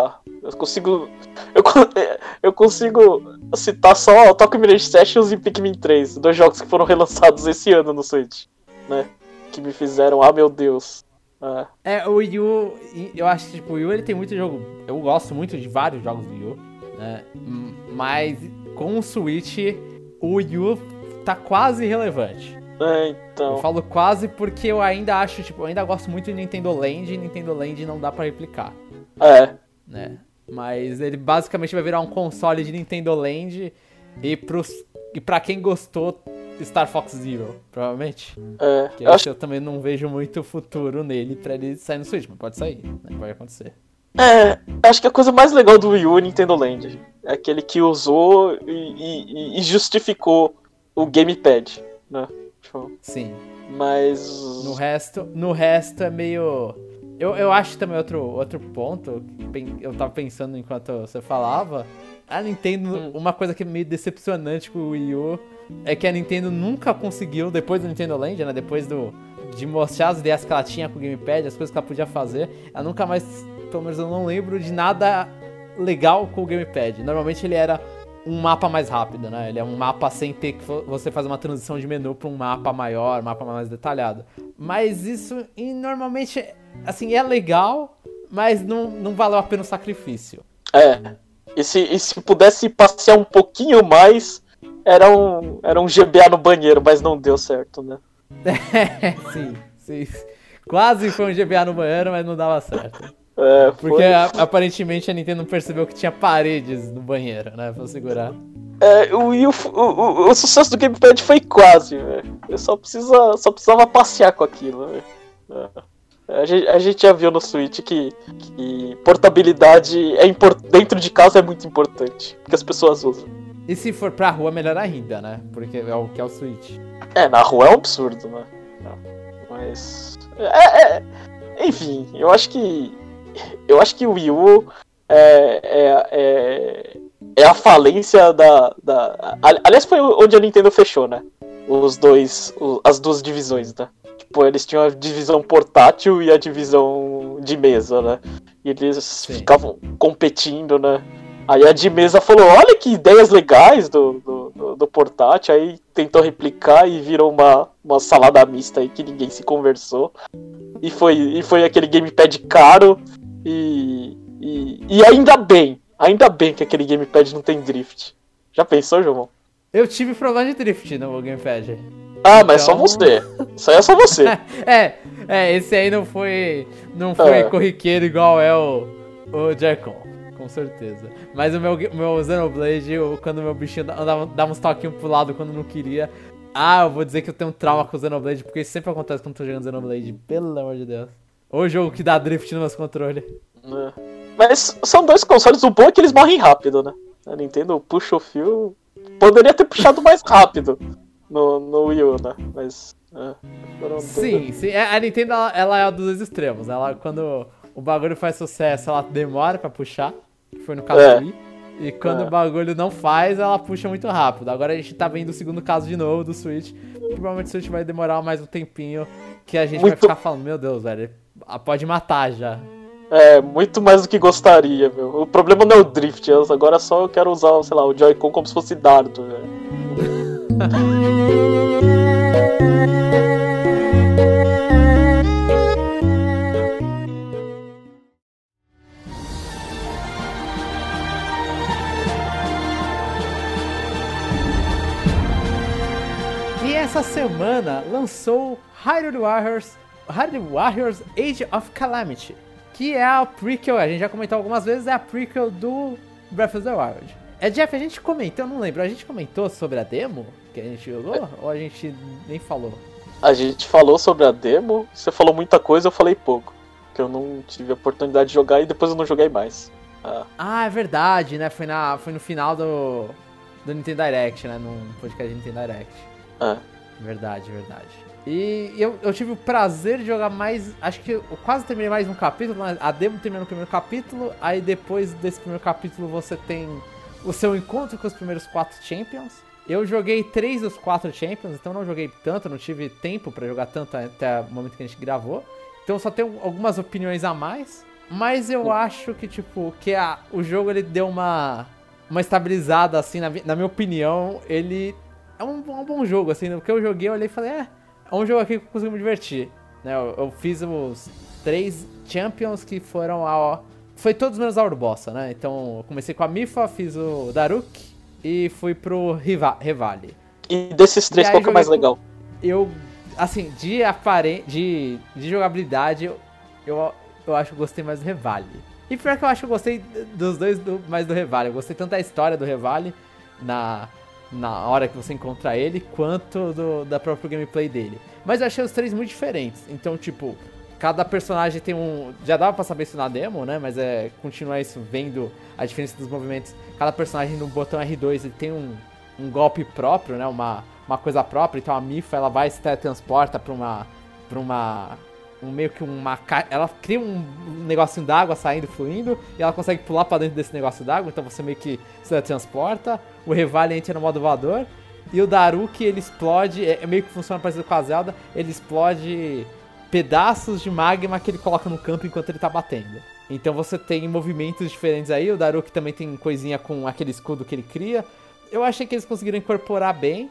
Eu consigo. Eu, eu consigo citar só Tokyo Mirage Sessions e Pikmin três, dois jogos que foram relançados esse ano no Switch, né? Que me fizeram, ah meu Deus. É, é o Wii U, eu acho que tipo, o Wii U ele tem muito jogo. Eu gosto muito de vários jogos do Wii U, né? Mas com o Switch, o Wii U tá quase irrelevante. É, então. Eu falo quase porque eu ainda acho, tipo, eu ainda gosto muito de Nintendo Land e Nintendo Land não dá pra replicar. É. Né? Mas ele basicamente vai virar um console de Nintendo Land e, pros, e pra quem gostou, Star Fox Zero, provavelmente. É. Que eu, acho... eu também não vejo muito futuro nele pra ele sair no Switch, mas pode sair, né? Pode acontecer. É, acho que a coisa mais legal do Wii U é Nintendo Land. É aquele que usou e, e, e justificou o gamepad, né? Sim. Mas... No resto, no resto é meio... Eu, eu acho também outro, outro ponto, eu tava pensando enquanto você falava, a Nintendo, hum. uma coisa que é meio decepcionante com o Wii U, é que a Nintendo nunca conseguiu, depois do Nintendo Land, né, depois do, de mostrar as ideias que ela tinha com o gamepad, as coisas que ela podia fazer, ela nunca mais, pelo menos eu não lembro de nada legal com o gamepad. Normalmente ele era um mapa mais rápido, né? Ele é um mapa sem ter que você fazer uma transição de menu para um mapa maior, um mapa mais detalhado. Mas isso, e normalmente, assim, é legal, mas não, não valeu a pena o sacrifício. É, e se, e se pudesse passear um pouquinho mais, era um, era um G B A no banheiro, mas não deu certo, né? É, sim, sim. Quase foi um G B A no banheiro, mas não dava certo. É, foi... Porque a, aparentemente a Nintendo não percebeu que tinha paredes no banheiro, né, pra segurar. É, o, o, o, o sucesso do gamepad foi quase, velho. Eu só, precisa, só precisava passear com aquilo, velho. É. A, gente, a gente já viu no Switch que, que portabilidade é import... dentro de casa é muito importante, porque as pessoas usam. E se for pra rua, melhor ainda, né? Porque é o que é o Switch. É, na rua é um absurdo, né? Mas... É, é... Enfim, eu acho que... Eu acho que o Wii U é, é, é, é a falência da, da... Aliás, foi onde a Nintendo fechou, né? Os dois... As duas divisões, né? Tipo, eles tinham a divisão portátil e a divisão de mesa, né? E eles Sim. ficavam competindo, né? Aí a de mesa falou, olha que ideias legais do, do, do, do portátil. Aí tentou replicar e virou uma, uma salada mista aí que ninguém se conversou. E foi, e foi aquele gamepad caro. E, e, e ainda bem, ainda bem que aquele gamepad não tem drift. Já pensou, João? Eu tive problema de drift no gamepad. Ah, mas então... só você. Isso aí é só você. é, é, esse aí não foi, não foi é. corriqueiro igual é o, o Joy-Con, com certeza. Mas o meu, meu Xenoblade, eu, quando o meu bichinho dava, dava uns toquinhos pro lado quando não queria. Ah, eu vou dizer que eu tenho um trauma com o Xenoblade, porque isso sempre acontece quando eu tô jogando Xenoblade, pelo amor de Deus. O jogo que dá drift nos meus controles. É. Mas são dois consoles, o bom é que eles morrem rápido, né? A Nintendo puxa o fio. Poderia ter puxado mais rápido no, no Wii U, né? Mas. É, sim, tudo... sim. A Nintendo ela, ela é a dos dois extremos. Ela, quando o bagulho faz sucesso, ela demora pra puxar. Que foi no caso é. do Wii. E quando é. o bagulho não faz, ela puxa muito rápido. Agora a gente tá vendo o segundo caso de novo do Switch. Provavelmente o Switch vai demorar mais um tempinho. Que a gente muito... vai ficar falando, meu Deus, velho. Pode matar já. É, muito mais do que gostaria, meu. O problema não é o drift, agora só eu quero usar, sei lá, o Joy-Con como se fosse dardo, velho. E essa semana lançou Hyrule Warriors, Hyrule Warriors Age of Calamity, que é a prequel, a gente já comentou algumas vezes, é a prequel do Breath of the Wild. É, Jeff, a gente comentou, eu não lembro, a gente comentou sobre a demo que a gente jogou? É. Ou a gente nem falou? A gente falou sobre a demo, você falou muita coisa, eu falei pouco. Que eu não tive a oportunidade de jogar e depois eu não joguei mais. Ah, ah é verdade, né? Foi, na, foi no final do, do Nintendo Direct, né? No podcast de Nintendo Direct. É. Verdade, verdade. E eu, eu tive o prazer de jogar mais... Acho que eu quase terminei mais um capítulo, mas a demo terminou no primeiro capítulo. Aí depois desse primeiro capítulo você tem o seu encontro com os primeiros quatro Champions. Eu joguei três dos quatro Champions, então não joguei tanto, não tive tempo pra jogar tanto até o momento que a gente gravou. Então só tenho algumas opiniões a mais. Mas eu acho que, tipo, que a, o jogo ele deu uma, uma estabilizada, assim, na, na minha opinião, ele é um, um bom jogo, assim, porque eu joguei, eu olhei e falei, é, é um jogo aqui que eu consigo me divertir, né, eu, eu fiz os três Champions que foram a... Foi todos menos a Urbossa, né, então eu comecei com a Mipha, fiz o Daruk e fui pro Riva, Revali. E desses três, qual que é o mais legal? Eu, assim, de aparência, de, de jogabilidade, eu, eu, eu acho que eu gostei mais do Revali. E pior que eu acho que eu gostei dos dois do, mais do Revali. Eu gostei tanto da história do Revali, na, na hora que você encontra ele, quanto do, da própria gameplay dele. Mas eu achei os três muito diferentes. Então, tipo, cada personagem tem um... Já dava pra saber isso na demo, né? Mas é continuar isso vendo a diferença dos movimentos. Cada personagem no botão R dois ele tem um, um golpe próprio, né? Uma, uma coisa própria. Então a Mipha, ela vai se teletransporta pra uma... Pra uma um, meio que uma... Ela cria um negocinho d'água saindo, fluindo. E ela consegue pular pra dentro desse negócio d'água. Então você meio que se teletransporta. O Revali entra no modo voador. E o Daruk, ele explode... É, é meio que funciona parecido com a Zelda. Ele explode... pedaços de magma que ele coloca no campo enquanto ele tá batendo. Então você tem movimentos diferentes aí, o Daruk também tem coisinha com aquele escudo que ele cria. Eu achei que eles conseguiram incorporar bem,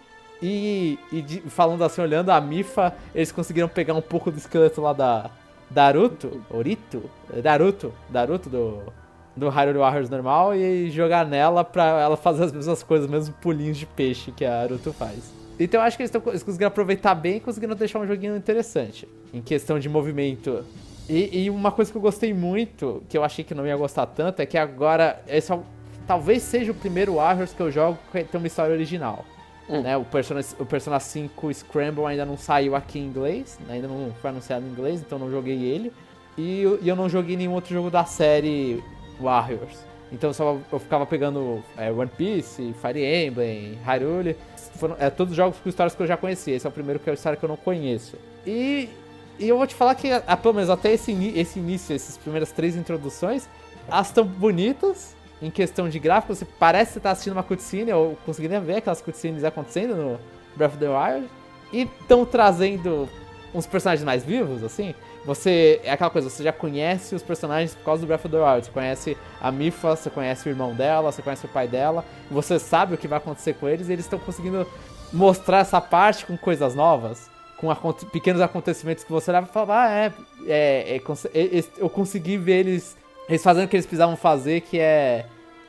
e, e de, falando assim, olhando a Mipha, eles conseguiram pegar um pouco do esqueleto lá da Daruto, Orito? Daruto, Daruto do, do Hyrule Warriors normal, e jogar nela pra ela fazer as mesmas coisas, os mesmos pulinhos de peixe que a Naruto faz. Então eu acho que eles, tão, eles conseguiram aproveitar bem e conseguiram deixar um joguinho interessante em questão de movimento. E, e uma coisa que eu gostei muito, que eu achei que não ia gostar tanto, é que agora esse é o, talvez seja o primeiro Warriors que eu jogo que tem uma história original. Hum. Né? O, Persona, o Persona cinco Scramble ainda não saiu aqui em inglês, ainda não foi anunciado em inglês, então não joguei ele. E, e eu não joguei nenhum outro jogo da série Warriors. Então só eu ficava pegando é, One Piece, Fire Emblem, Hyrule. Foram é, todos jogos com histórias que eu já conhecia. Esse é o primeiro que é a história que eu não conheço. E, e eu vou te falar que, a, pelo menos até esse, esse início, essas primeiras três introduções, elas estão bonitas em questão de gráfico. Você parece estar assistindo uma cutscene, eu consegui nem ver aquelas cutscenes acontecendo no Breath of the Wild. E estão trazendo uns personagens mais vivos, assim. Você, é aquela coisa, você já conhece os personagens por causa do Breath of the Wild. Você conhece a Mipha, você conhece o irmão dela, você conhece o pai dela. Você sabe o que vai acontecer com eles, e eles estão conseguindo mostrar essa parte com coisas novas, com acont- pequenos acontecimentos que você leva e fala, ah, é, é, é, é, eu consegui ver eles, eles fazendo o que eles precisavam fazer, que é,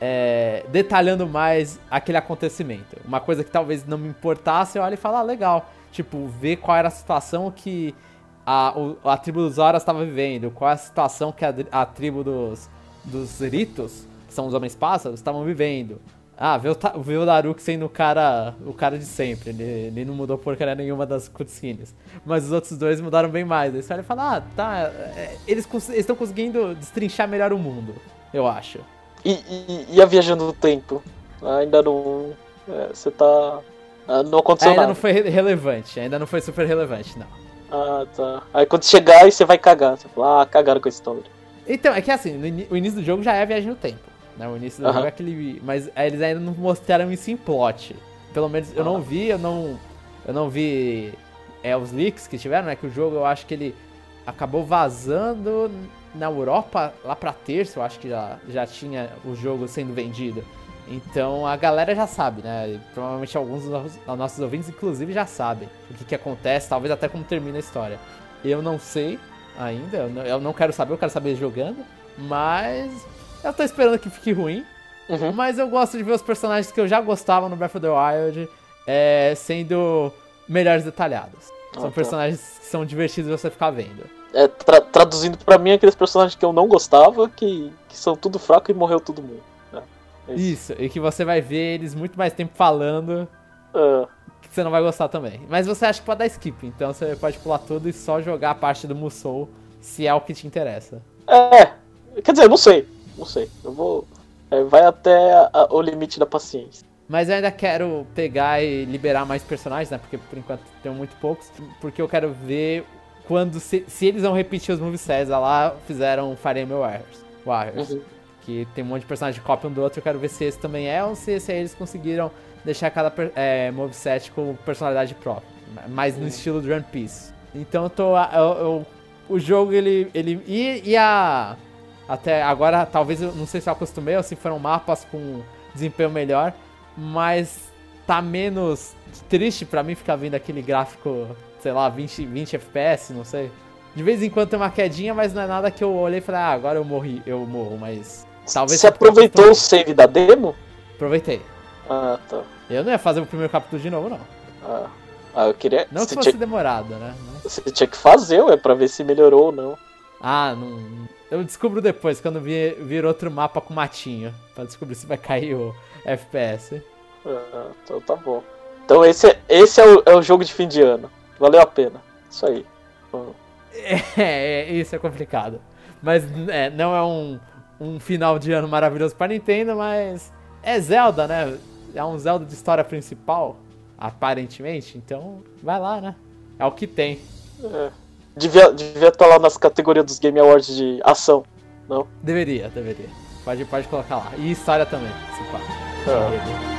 é detalhando mais aquele acontecimento. Uma coisa que talvez não me importasse, eu olho e falo, ah, legal. Tipo, ver qual era a situação que A, o, a tribo dos Horas estava vivendo, qual é a situação que a, a tribo dos, dos Ritos, que são os Homens-Pássaros, estavam vivendo. Ah, ver o, ver o Daruk sendo o cara, o cara de sempre, ele, ele não mudou porcaria nenhuma das cutscenes. Mas os outros dois mudaram bem mais. Aí você olha e fala, ah, tá, é, eles estão conseguindo destrinchar melhor o mundo, eu acho. E, e, e a Viajando no Tempo? Ainda não... É, você tá... Não aconteceu ainda nada. Não foi relevante, ainda não foi super relevante, não. Ah, tá. Aí quando chegar, aí você vai cagar. Você fala, ah, cagaram com a história. Então, é que assim, no in- o início do jogo já é a viagem no tempo, né? O início do Uhum. jogo é aquele... Mas eles ainda não mostraram isso em plot. Pelo menos eu não vi, eu não... Eu não vi é, os leaks que tiveram, né? Que o jogo, eu acho que ele acabou vazando na Europa, lá pra terça, eu acho que já, já tinha o jogo sendo vendido. Então a galera já sabe, né? E provavelmente alguns dos nossos, nossos ouvintes, inclusive, já sabem o que, que acontece, talvez até como termina a história. Eu não sei ainda, eu não, eu não quero saber, eu quero saber jogando, mas eu tô esperando que fique ruim. Uhum. Mas eu gosto de ver os personagens que eu já gostava no Breath of the Wild é, sendo melhores detalhados. São Ah, tá. personagens que são divertidos de você ficar vendo. É, tra- traduzindo pra mim, aqueles personagens que eu não gostava, que, que são tudo fraco e morreu todo mundo. Né? É Isso, e que você vai ver eles muito mais tempo falando, Ah, que você não vai gostar também. Mas você acha que pode dar skip, então você pode pular tudo e só jogar a parte do Musou, se é o que te interessa. é, quer dizer, eu não sei. Não sei. Eu vou... é, vai até a- o limite da paciência. Mas eu ainda quero pegar e liberar mais personagens, né? Porque por enquanto tem muito poucos. Porque eu quero ver quando se, se eles vão repetir os movesets. Lá fizeram Fire Emblem Warriors. Warriors Uhum. Que tem um monte de personagem de cópia um do outro. Eu quero ver se esse também é ou se esse aí eles conseguiram deixar cada per- é, moveset com personalidade própria. Mais no Uhum. estilo de One Piece. Então eu tô. Eu, eu, o jogo ele. ele e, e a. Até agora, talvez, eu não sei se eu acostumei ou se foram mapas com desempenho melhor, mas tá menos triste pra mim ficar vendo aquele gráfico, sei lá, vinte, vinte F P S, não sei. De vez em quando tem uma quedinha, mas não é nada que eu olhei e falei, ah, agora eu morri, eu morro, mas... talvez. Você aproveitou o save da demo? Aproveitei. Ah, tá. Eu não ia fazer o primeiro capítulo de novo, não. Ah, ah eu queria... Não que você fosse tinha... demorado, né? Você tinha que fazer, ué, pra ver se melhorou ou não. Ah, não... Eu descubro depois, quando vir, vir outro mapa com matinho, pra descobrir se vai cair o F P S. Ah, então tá bom. Então esse, é, esse é, o, é o jogo de fim de ano. Valeu a pena. Isso aí. Uhum. É, é, isso é complicado. Mas é, não é um, um final de ano maravilhoso pra Nintendo, mas é Zelda, né? É um Zelda de história principal, aparentemente. Então, vai lá, né? É o que tem. É. Devia devia estar lá nas categorias dos Game Awards de ação, não? Deveria, deveria. Pode, pode colocar lá. E história também, se pá. Ah.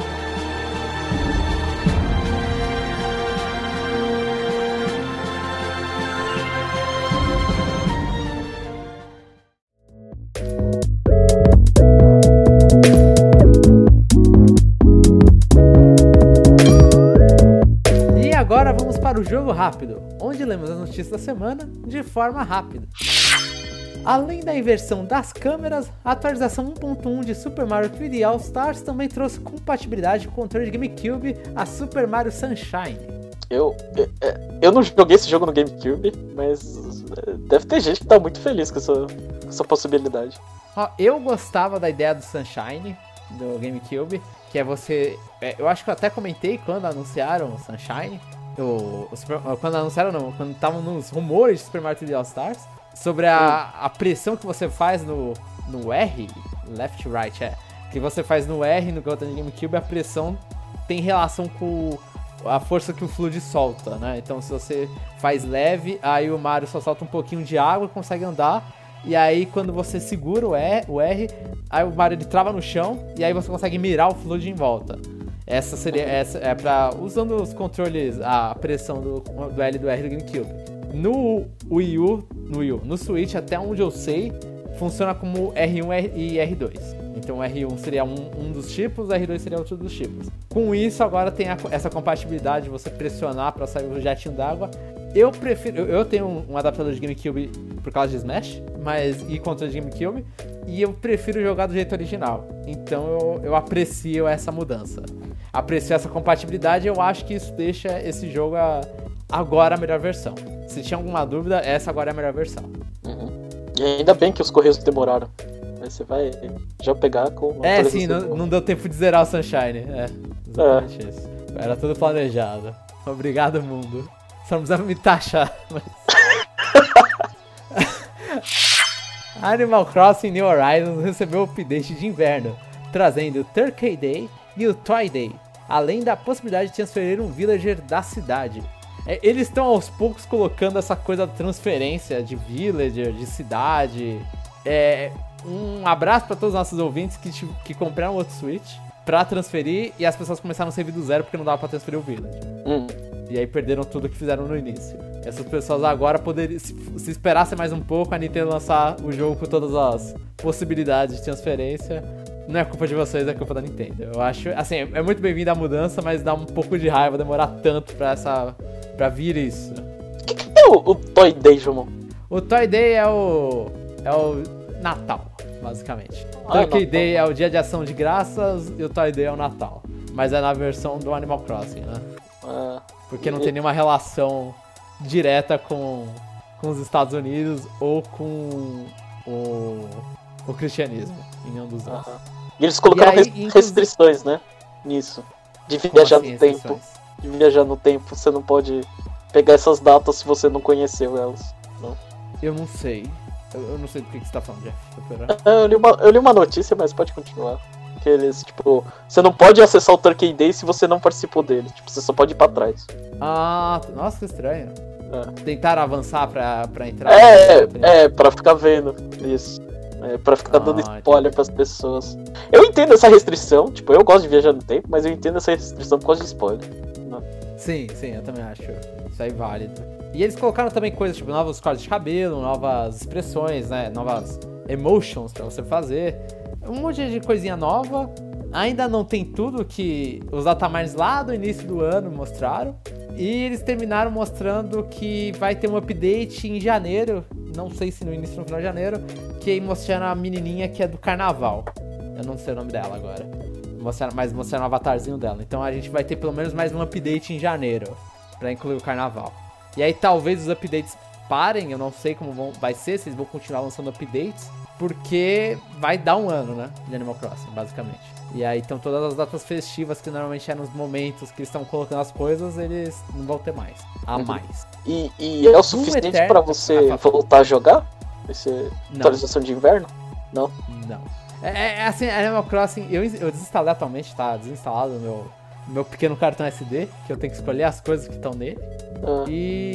Agora vamos para o Jogo Rápido, onde lemos as notícias da semana de forma rápida. Além da inversão das câmeras, a atualização um ponto um de Super Mario três D All Stars também trouxe compatibilidade com o controle de GameCube a Super Mario Sunshine. Eu, eu, eu não joguei esse jogo no GameCube, mas deve ter gente que tá muito feliz com essa, com essa possibilidade. Ó, eu gostava da ideia do Sunshine, do GameCube, que é você... É, eu acho que eu até comentei quando anunciaram o Sunshine, o, o Super, quando anunciaram não, quando estavam nos rumores de Super Mario três D All Stars, sobre a, a pressão que você faz no, no R, left right, é, que você faz no R no controle de GameCube, a pressão tem relação com a força que o Flood solta, né? Então se você faz leve, aí o Mario só solta um pouquinho de água e consegue andar. E aí quando você segura o R, o R, aí o Mario ele trava no chão e aí você consegue mirar o Flood em volta. Essa seria essa é para usando os controles, a pressão do, do L e do R do GameCube. No Wii U, no Wii U, no Switch, até onde eu sei, funciona como R um e R dois. Então o R um seria um, um dos tipos, o R dois seria outro dos tipos. Com isso agora tem a, essa compatibilidade de você pressionar para sair o jetinho d'água. Eu prefiro, eu, eu tenho um, um adaptador de GameCube por causa de Smash, mas e controle de GameCube, e eu prefiro jogar do jeito original. Então eu, eu aprecio essa mudança. Aprecio essa compatibilidade, eu acho que isso deixa esse jogo a, agora a melhor versão. Se tinha alguma dúvida, essa agora é a melhor versão. Uhum. E ainda bem que os correios demoraram. Aí você vai já pegar com... É, sim, não, não deu tempo de zerar o Sunshine. É, exatamente é. isso. Era tudo planejado. Obrigado, mundo. Só não precisava me taxar, mas... Animal Crossing New Horizons recebeu o update de inverno, trazendo o Turkey Day e o Toy Day, além da possibilidade de transferir um villager da cidade. É, eles estão aos poucos colocando essa coisa da transferência de villager, de cidade. É, um abraço para todos os nossos ouvintes que, que compraram outro Switch pra transferir e as pessoas começaram a save do zero porque não dava pra transferir o villager. Hum. E aí perderam tudo que fizeram no início. Essas pessoas agora poderiam, se, se esperassem mais um pouco, a Nintendo lançar o jogo com todas as possibilidades de transferência. Não é culpa de vocês, é culpa da Nintendo. Eu acho, assim, é muito bem-vinda a mudança, mas dá um pouco de raiva demorar tanto pra essa, pra vir isso. O que, que é o, o Toy Day, João? O Toy Day é o, é o Natal, basicamente. O Ah, Turkey Natal. Day é o dia de ação de graças e o Toy Day é o Natal. Mas é na versão do Animal Crossing, né? Ah, Porque não tem nenhuma relação direta com, com os Estados Unidos ou com o, o cristianismo, em nenhum dos dois. ah. E eles colocaram E aí, res- inclusive- restrições, né? Nisso. De Como viajar assim, no tempo. restrições? De viajar no tempo. Você não pode pegar essas datas se você não conheceu elas. Não. Eu não sei. Eu, eu não sei do que, que você tá falando, Jeff. Pera. Ah, Eu li, uma, eu li uma notícia, mas pode continuar. Que eles, tipo, você não pode acessar o Turkey Day se você não participou dele. Tipo, você só pode ir pra trás. Ah, nossa, que estranho. É. Tentaram avançar pra, pra entrar. É, é, pra ficar vendo isso. É, pra ficar Ah, dando spoiler pras pessoas. Eu entendo essa restrição, tipo, eu gosto de viajar no tempo, mas eu entendo essa restrição por causa de spoiler. Sim, sim, eu também acho. Isso aí válido. E eles colocaram também coisas, tipo, novos cortes de cabelo, novas expressões, né? Novas emotions pra você fazer. Um monte de coisinha nova. Ainda não tem tudo que os datamines lá do início do ano mostraram. E eles terminaram mostrando que vai ter um update em janeiro. Não sei se no início ou no final de janeiro. Que mostrando a menininha que é do carnaval. Eu não sei o nome dela agora. Mostrando, mas mostrando o avatarzinho dela. Então a gente vai ter pelo menos mais um update em janeiro. Pra incluir o carnaval. E aí talvez os updates parem. Eu não sei como vão, vai ser. Se eles vão continuar lançando updates. Porque vai dar um ano, né? De Animal Crossing, basicamente. E aí então todas as datas festivas que normalmente é nos momentos que eles estão colocando as coisas, eles não vão ter mais. A Uhum. mais. E, e é o suficiente Eterno- pra você Ah, voltar a jogar? Essa Não. atualização de inverno? Não? Não. É, é assim, Animal Crossing, eu, eu desinstalei atualmente, tá desinstalado o meu, meu pequeno cartão S D, que eu tenho que escolher as coisas que estão nele. Ah,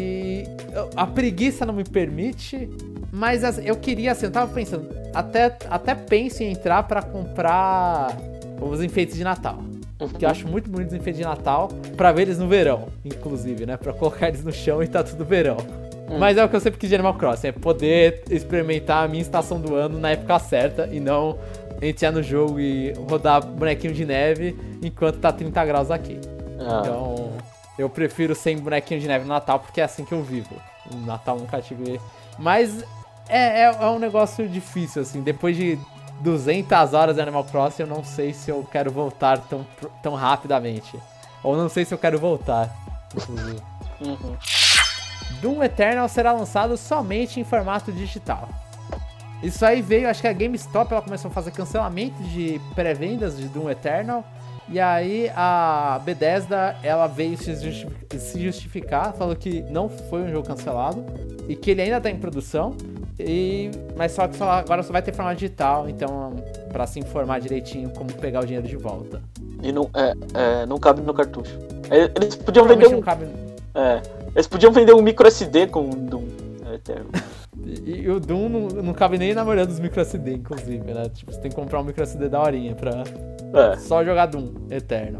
E eu- a preguiça não me permite, mas assim, eu queria, assim, eu tava pensando, até, até penso em entrar pra comprar os enfeites de Natal. Que eu acho muito bonito os enfeites de Natal, pra ver eles no verão, inclusive, né? Pra colocar eles no chão e tá tudo verão. Hum. Mas é o que eu sempre quis de Animal Crossing, é poder experimentar a minha estação do ano na época certa e não entrar no jogo e rodar bonequinho de neve enquanto tá trinta graus aqui. ah. Então, eu prefiro sem bonequinho de neve no Natal, porque é assim que eu vivo. No Natal nunca tive... Mas é, é, é um negócio difícil, assim. Depois de duzentas horas de Animal Crossing, eu não sei se eu quero voltar tão, tão rapidamente. Ou não sei se eu quero voltar, inclusive. Uhum. Doom Eternal será lançado somente em formato digital. Isso aí veio, acho que a GameStop ela começou a fazer cancelamento de pré-vendas de Doom Eternal. E aí a Bethesda ela veio se justificar, se justificar, falou que não foi um jogo cancelado e que ele ainda tá em produção. E, mas só que só, agora só vai ter formato digital, então pra se informar direitinho como pegar o dinheiro de volta. E não, é, é, não cabe no cartucho. É, Eles podiam vender Provavelmente um, não cabe. é, eles podiam vender um micro S D com Doom Eternal. E, e o Doom não, não cabe nem na maioria dos micro S D, inclusive, né? Tipo, você tem que comprar um micro S D da horinha pra É. só jogar Doom Eternal.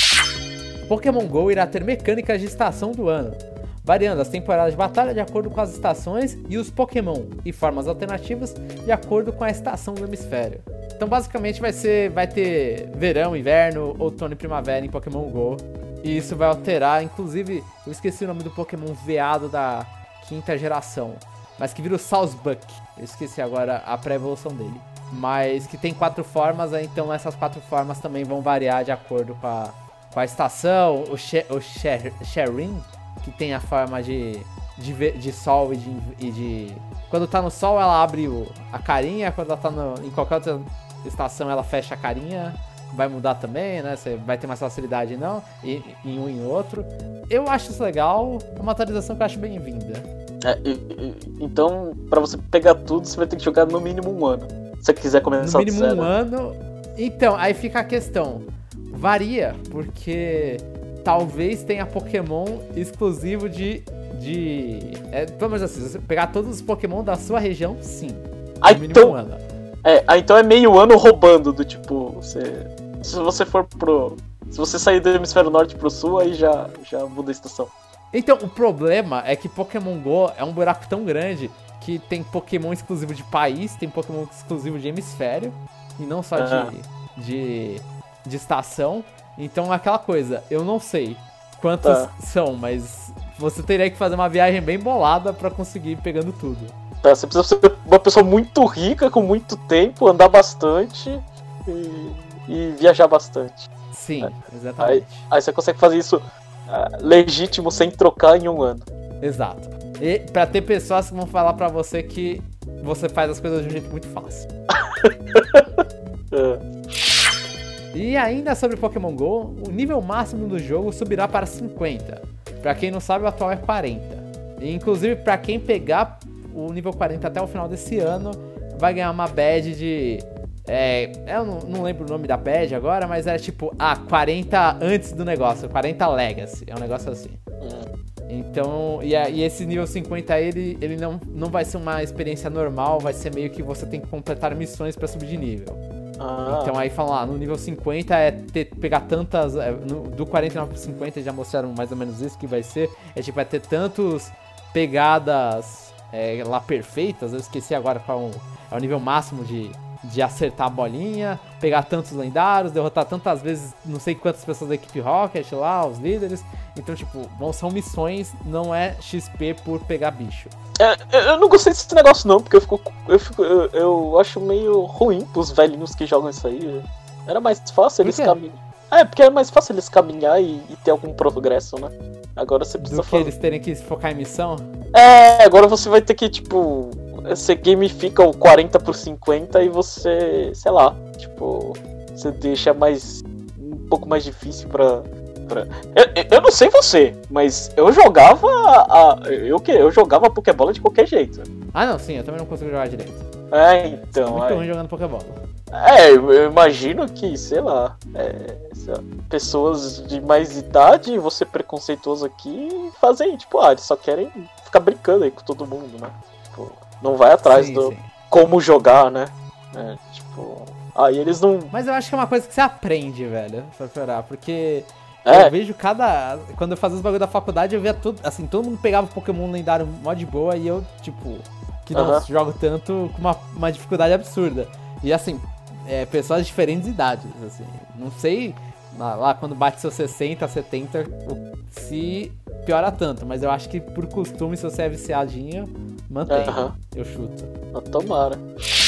Pokémon GO irá ter mecânicas de estação do ano, variando as temporadas de batalha de acordo com as estações e os Pokémon, e formas alternativas de acordo com a estação do hemisfério. Então basicamente vai ser, vai ter verão, inverno, outono e primavera em Pokémon GO. E isso vai alterar, inclusive, eu esqueci o nome do Pokémon veado da quinta geração, mas que vira o Sawsbuck. Eu esqueci agora a pré-evolução dele. Mas que tem quatro formas, então essas quatro formas também vão variar de acordo com a, com a estação. O, She, o She, Sherin, que tem a forma de, de, de sol e de, e de... Quando tá no sol ela abre o, a carinha, quando ela tá no, em qualquer outra estação ela fecha a carinha. Vai mudar também, né? Você vai ter mais facilidade não, e, em um e em outro. Eu acho isso legal, é uma atualização que eu acho bem-vinda. É, e- e- então, pra você pegar tudo, você vai ter que jogar no mínimo um ano. Se você quiser começar No do mínimo zero. um ano. Então, aí fica a questão. Varia, porque talvez tenha Pokémon exclusivo de... de é, pelo menos assim, se você pegar todos os Pokémon da sua região, sim. Ah, No mínimo então, um ano. é, ah, então é meio ano roubando, do tipo, você, se você for pro... Se você sair do hemisfério norte pro sul, aí já, já muda a estação. Então, o problema é que Pokémon GO é um buraco tão grande que tem Pokémon exclusivo de país, tem Pokémon exclusivo de hemisfério, e não só Ah. de, de, de estação. Então, é aquela coisa, eu não sei quantos Tá. são, mas você teria que fazer uma viagem bem bolada pra conseguir ir pegando tudo. Tá, você precisa ser uma pessoa muito rica, com muito tempo, andar bastante e, e viajar bastante. Sim, Aí, exatamente. aí você consegue fazer isso ah, legítimo, sem trocar em um ano. Exato. E pra ter pessoas que vão falar pra você que você faz as coisas de um jeito muito fácil. É. E ainda sobre Pokémon GO, o nível máximo do jogo subirá para cinquenta. Pra quem não sabe, o atual é quarenta. E, inclusive, pra quem pegar o nível quarenta até o final desse ano, vai ganhar uma badge de... É, eu não, não lembro o nome da badge agora, mas é tipo, ah, quarenta antes do negócio, quarenta Legacy, é um negócio assim. Então, e, a, e esse nível cinquenta, ele, ele não, não vai ser uma experiência normal, vai ser meio que você tem que completar missões pra subir de nível. Ah, Então aí falam lá, no nível cinquenta é ter, pegar tantas, é, no, do quarenta e nove pro cinquenta já mostraram mais ou menos isso que vai ser, é tipo, é ter tantos pegadas é, lá perfeitas, eu esqueci agora qual é o nível máximo de, de acertar a bolinha, pegar tantos lendários, derrotar tantas vezes não sei quantas pessoas da equipe Rocket lá, os líderes. Então, tipo, são missões, não é X P por pegar bicho. É, eu não gostei desse negócio não, porque eu, fico, eu, fico, eu, eu acho meio ruim pros velhinhos que jogam isso aí. Era mais fácil eles caminhar. É, porque é mais fácil eles caminhar e, e ter algum progresso, né? Agora você precisa Do que fazer... eles terem que focar em missão? É, agora você vai ter que, tipo... Você gamifica o quarenta por cinquenta e você, sei lá, tipo... Você deixa mais... Um pouco mais difícil pra... pra... Eu, eu não sei você, mas eu jogava... A, eu, eu jogava Pokébola de qualquer jeito. Ah, não, sim, eu também não consigo jogar direito. É, então... Muito é... ruim jogando Pokébola. É, eu imagino que, sei lá, é, sei lá, pessoas de mais idade, você preconceituoso aqui, fazem, tipo, ah, eles só querem ficar brincando aí com todo mundo, né? Tipo, não vai atrás sim, do sim. como jogar, né? É, tipo, aí eles não... Mas eu acho que é uma coisa que você aprende, velho, pra piorar, porque... É. Eu vejo cada... Quando eu fazia os bagulho da faculdade, eu via tudo... Assim, todo mundo pegava Pokémon lendário mó de boa e eu, tipo... Que não Uhum. jogo tanto com uma, uma dificuldade absurda. E assim, é, pessoas de diferentes idades, assim. Não sei lá, lá quando bate seus sessenta, setenta, se piora tanto. Mas eu acho que por costume, se você é viciadinho, mantém. Uhum. Eu chuto. Tomara.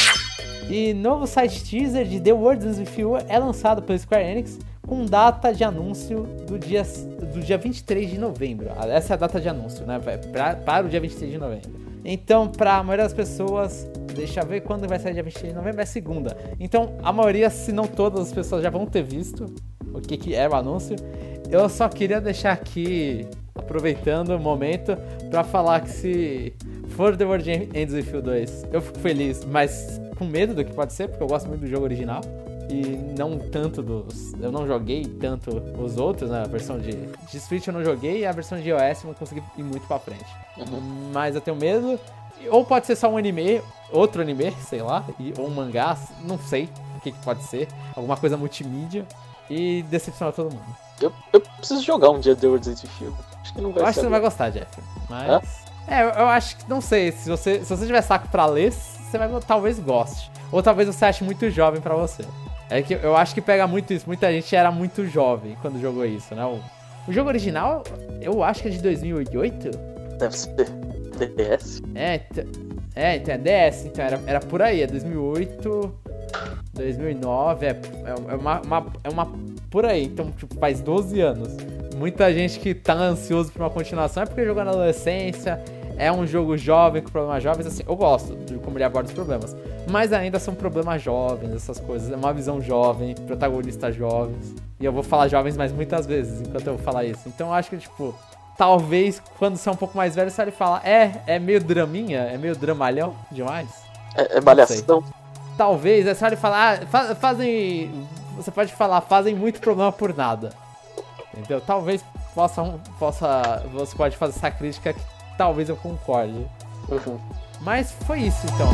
E novo site teaser de The World Ends With You é lançado pela Square Enix com data de anúncio do dia, do dia vinte e três de novembro. Essa é a data de anúncio, né? Pra, para o dia vinte e três de novembro. Então, pra maioria das pessoas, deixa eu ver quando vai sair dia vinte e três de novembro, é segunda. Então, a maioria, se não todas as pessoas já vão ter visto o que, que é o anúncio. Eu só queria deixar aqui, aproveitando o momento, pra falar que se for The World Ends With You dois, eu fico feliz, mas com medo do que pode ser, porque eu gosto muito do jogo original. E não tanto dos... Eu não joguei tanto os outros, né? A versão de, de Switch eu não joguei e a versão de iOS eu não consegui ir muito pra frente. Uhum. Mas eu tenho medo. Ou pode ser só um anime, outro anime, sei lá, ou um mangá, não sei o que, que pode ser. Alguma coisa multimídia e decepcionar todo mundo. Eu, eu preciso jogar um dia The World Ends With You. Acho que não vai Eu acho ser que você não vai gostar, Jeff. Mas... É, é eu, eu acho que, não sei, se você, se você tiver saco pra ler, você vai, talvez goste. Ou talvez você ache muito jovem pra você. É que eu acho que pega muito isso. Muita gente era muito jovem quando jogou isso, né? O, o jogo original, eu acho que é de dois mil e oito. Deve ser D S. É, é, então é D S, então era, era por aí, é dois mil e oito, dois mil e nove, é, é, uma, uma, é uma por aí, então tipo, faz doze anos. Muita gente que tá ansioso por uma continuação é porque jogou na adolescência, é um jogo jovem com problemas jovens, assim, eu gosto de como ele aborda os problemas. Mas ainda são problemas jovens, essas coisas. É uma visão jovem, protagonistas jovens. E eu vou falar jovens mais muitas vezes enquanto eu vou falar isso. Então eu acho que, tipo, talvez quando você é um pouco mais velho, você vai falar, é, é meio draminha, é meio dramalhão demais. É, é malhação. Talvez, é só ele falar, ah, fazem. Você pode falar, fazem muito problema por nada. Entendeu? Talvez possa, possa. Você pode fazer essa crítica que talvez eu concorde. Uhum. Mas foi isso então.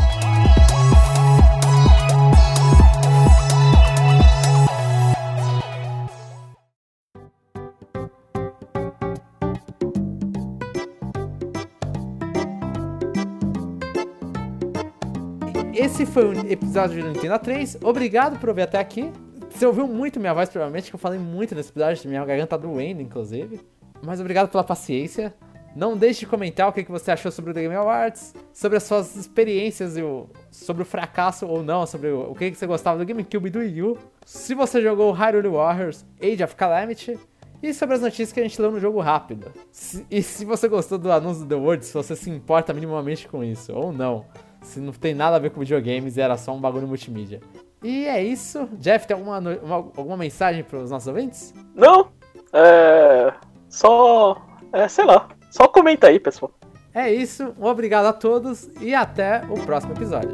Esse foi o episódio do Nintendo três. Obrigado por ouvir até aqui. Você ouviu muito minha voz, provavelmente, que eu falei muito nesse episódio. Minha garganta tá doendo, inclusive. Mas obrigado pela paciência. Não deixe de comentar o que você achou sobre o The Game Awards, sobre as suas experiências, e o, sobre o fracasso ou não, sobre o, o que você gostava do GameCube e do Wii U. Se você jogou Hyrule Warriors, Age of Calamity. E sobre as notícias que a gente leu no jogo rápido. Se, e se você gostou do anúncio do The World, se você se importa minimamente com isso, ou não. Se não tem nada a ver com videogames e era só um bagulho multimídia. E é isso. Jeff, tem alguma, uma, alguma mensagem para os nossos ouvintes? Não. É... Só... É, sei lá. Só comenta aí, pessoal. É isso. Um obrigado a todos e até o próximo episódio.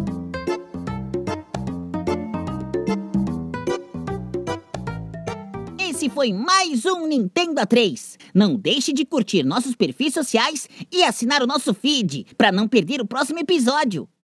Esse foi mais um Nintendo A três. Não deixe de curtir nossos perfis sociais e assinar o nosso feed para não perder o próximo episódio.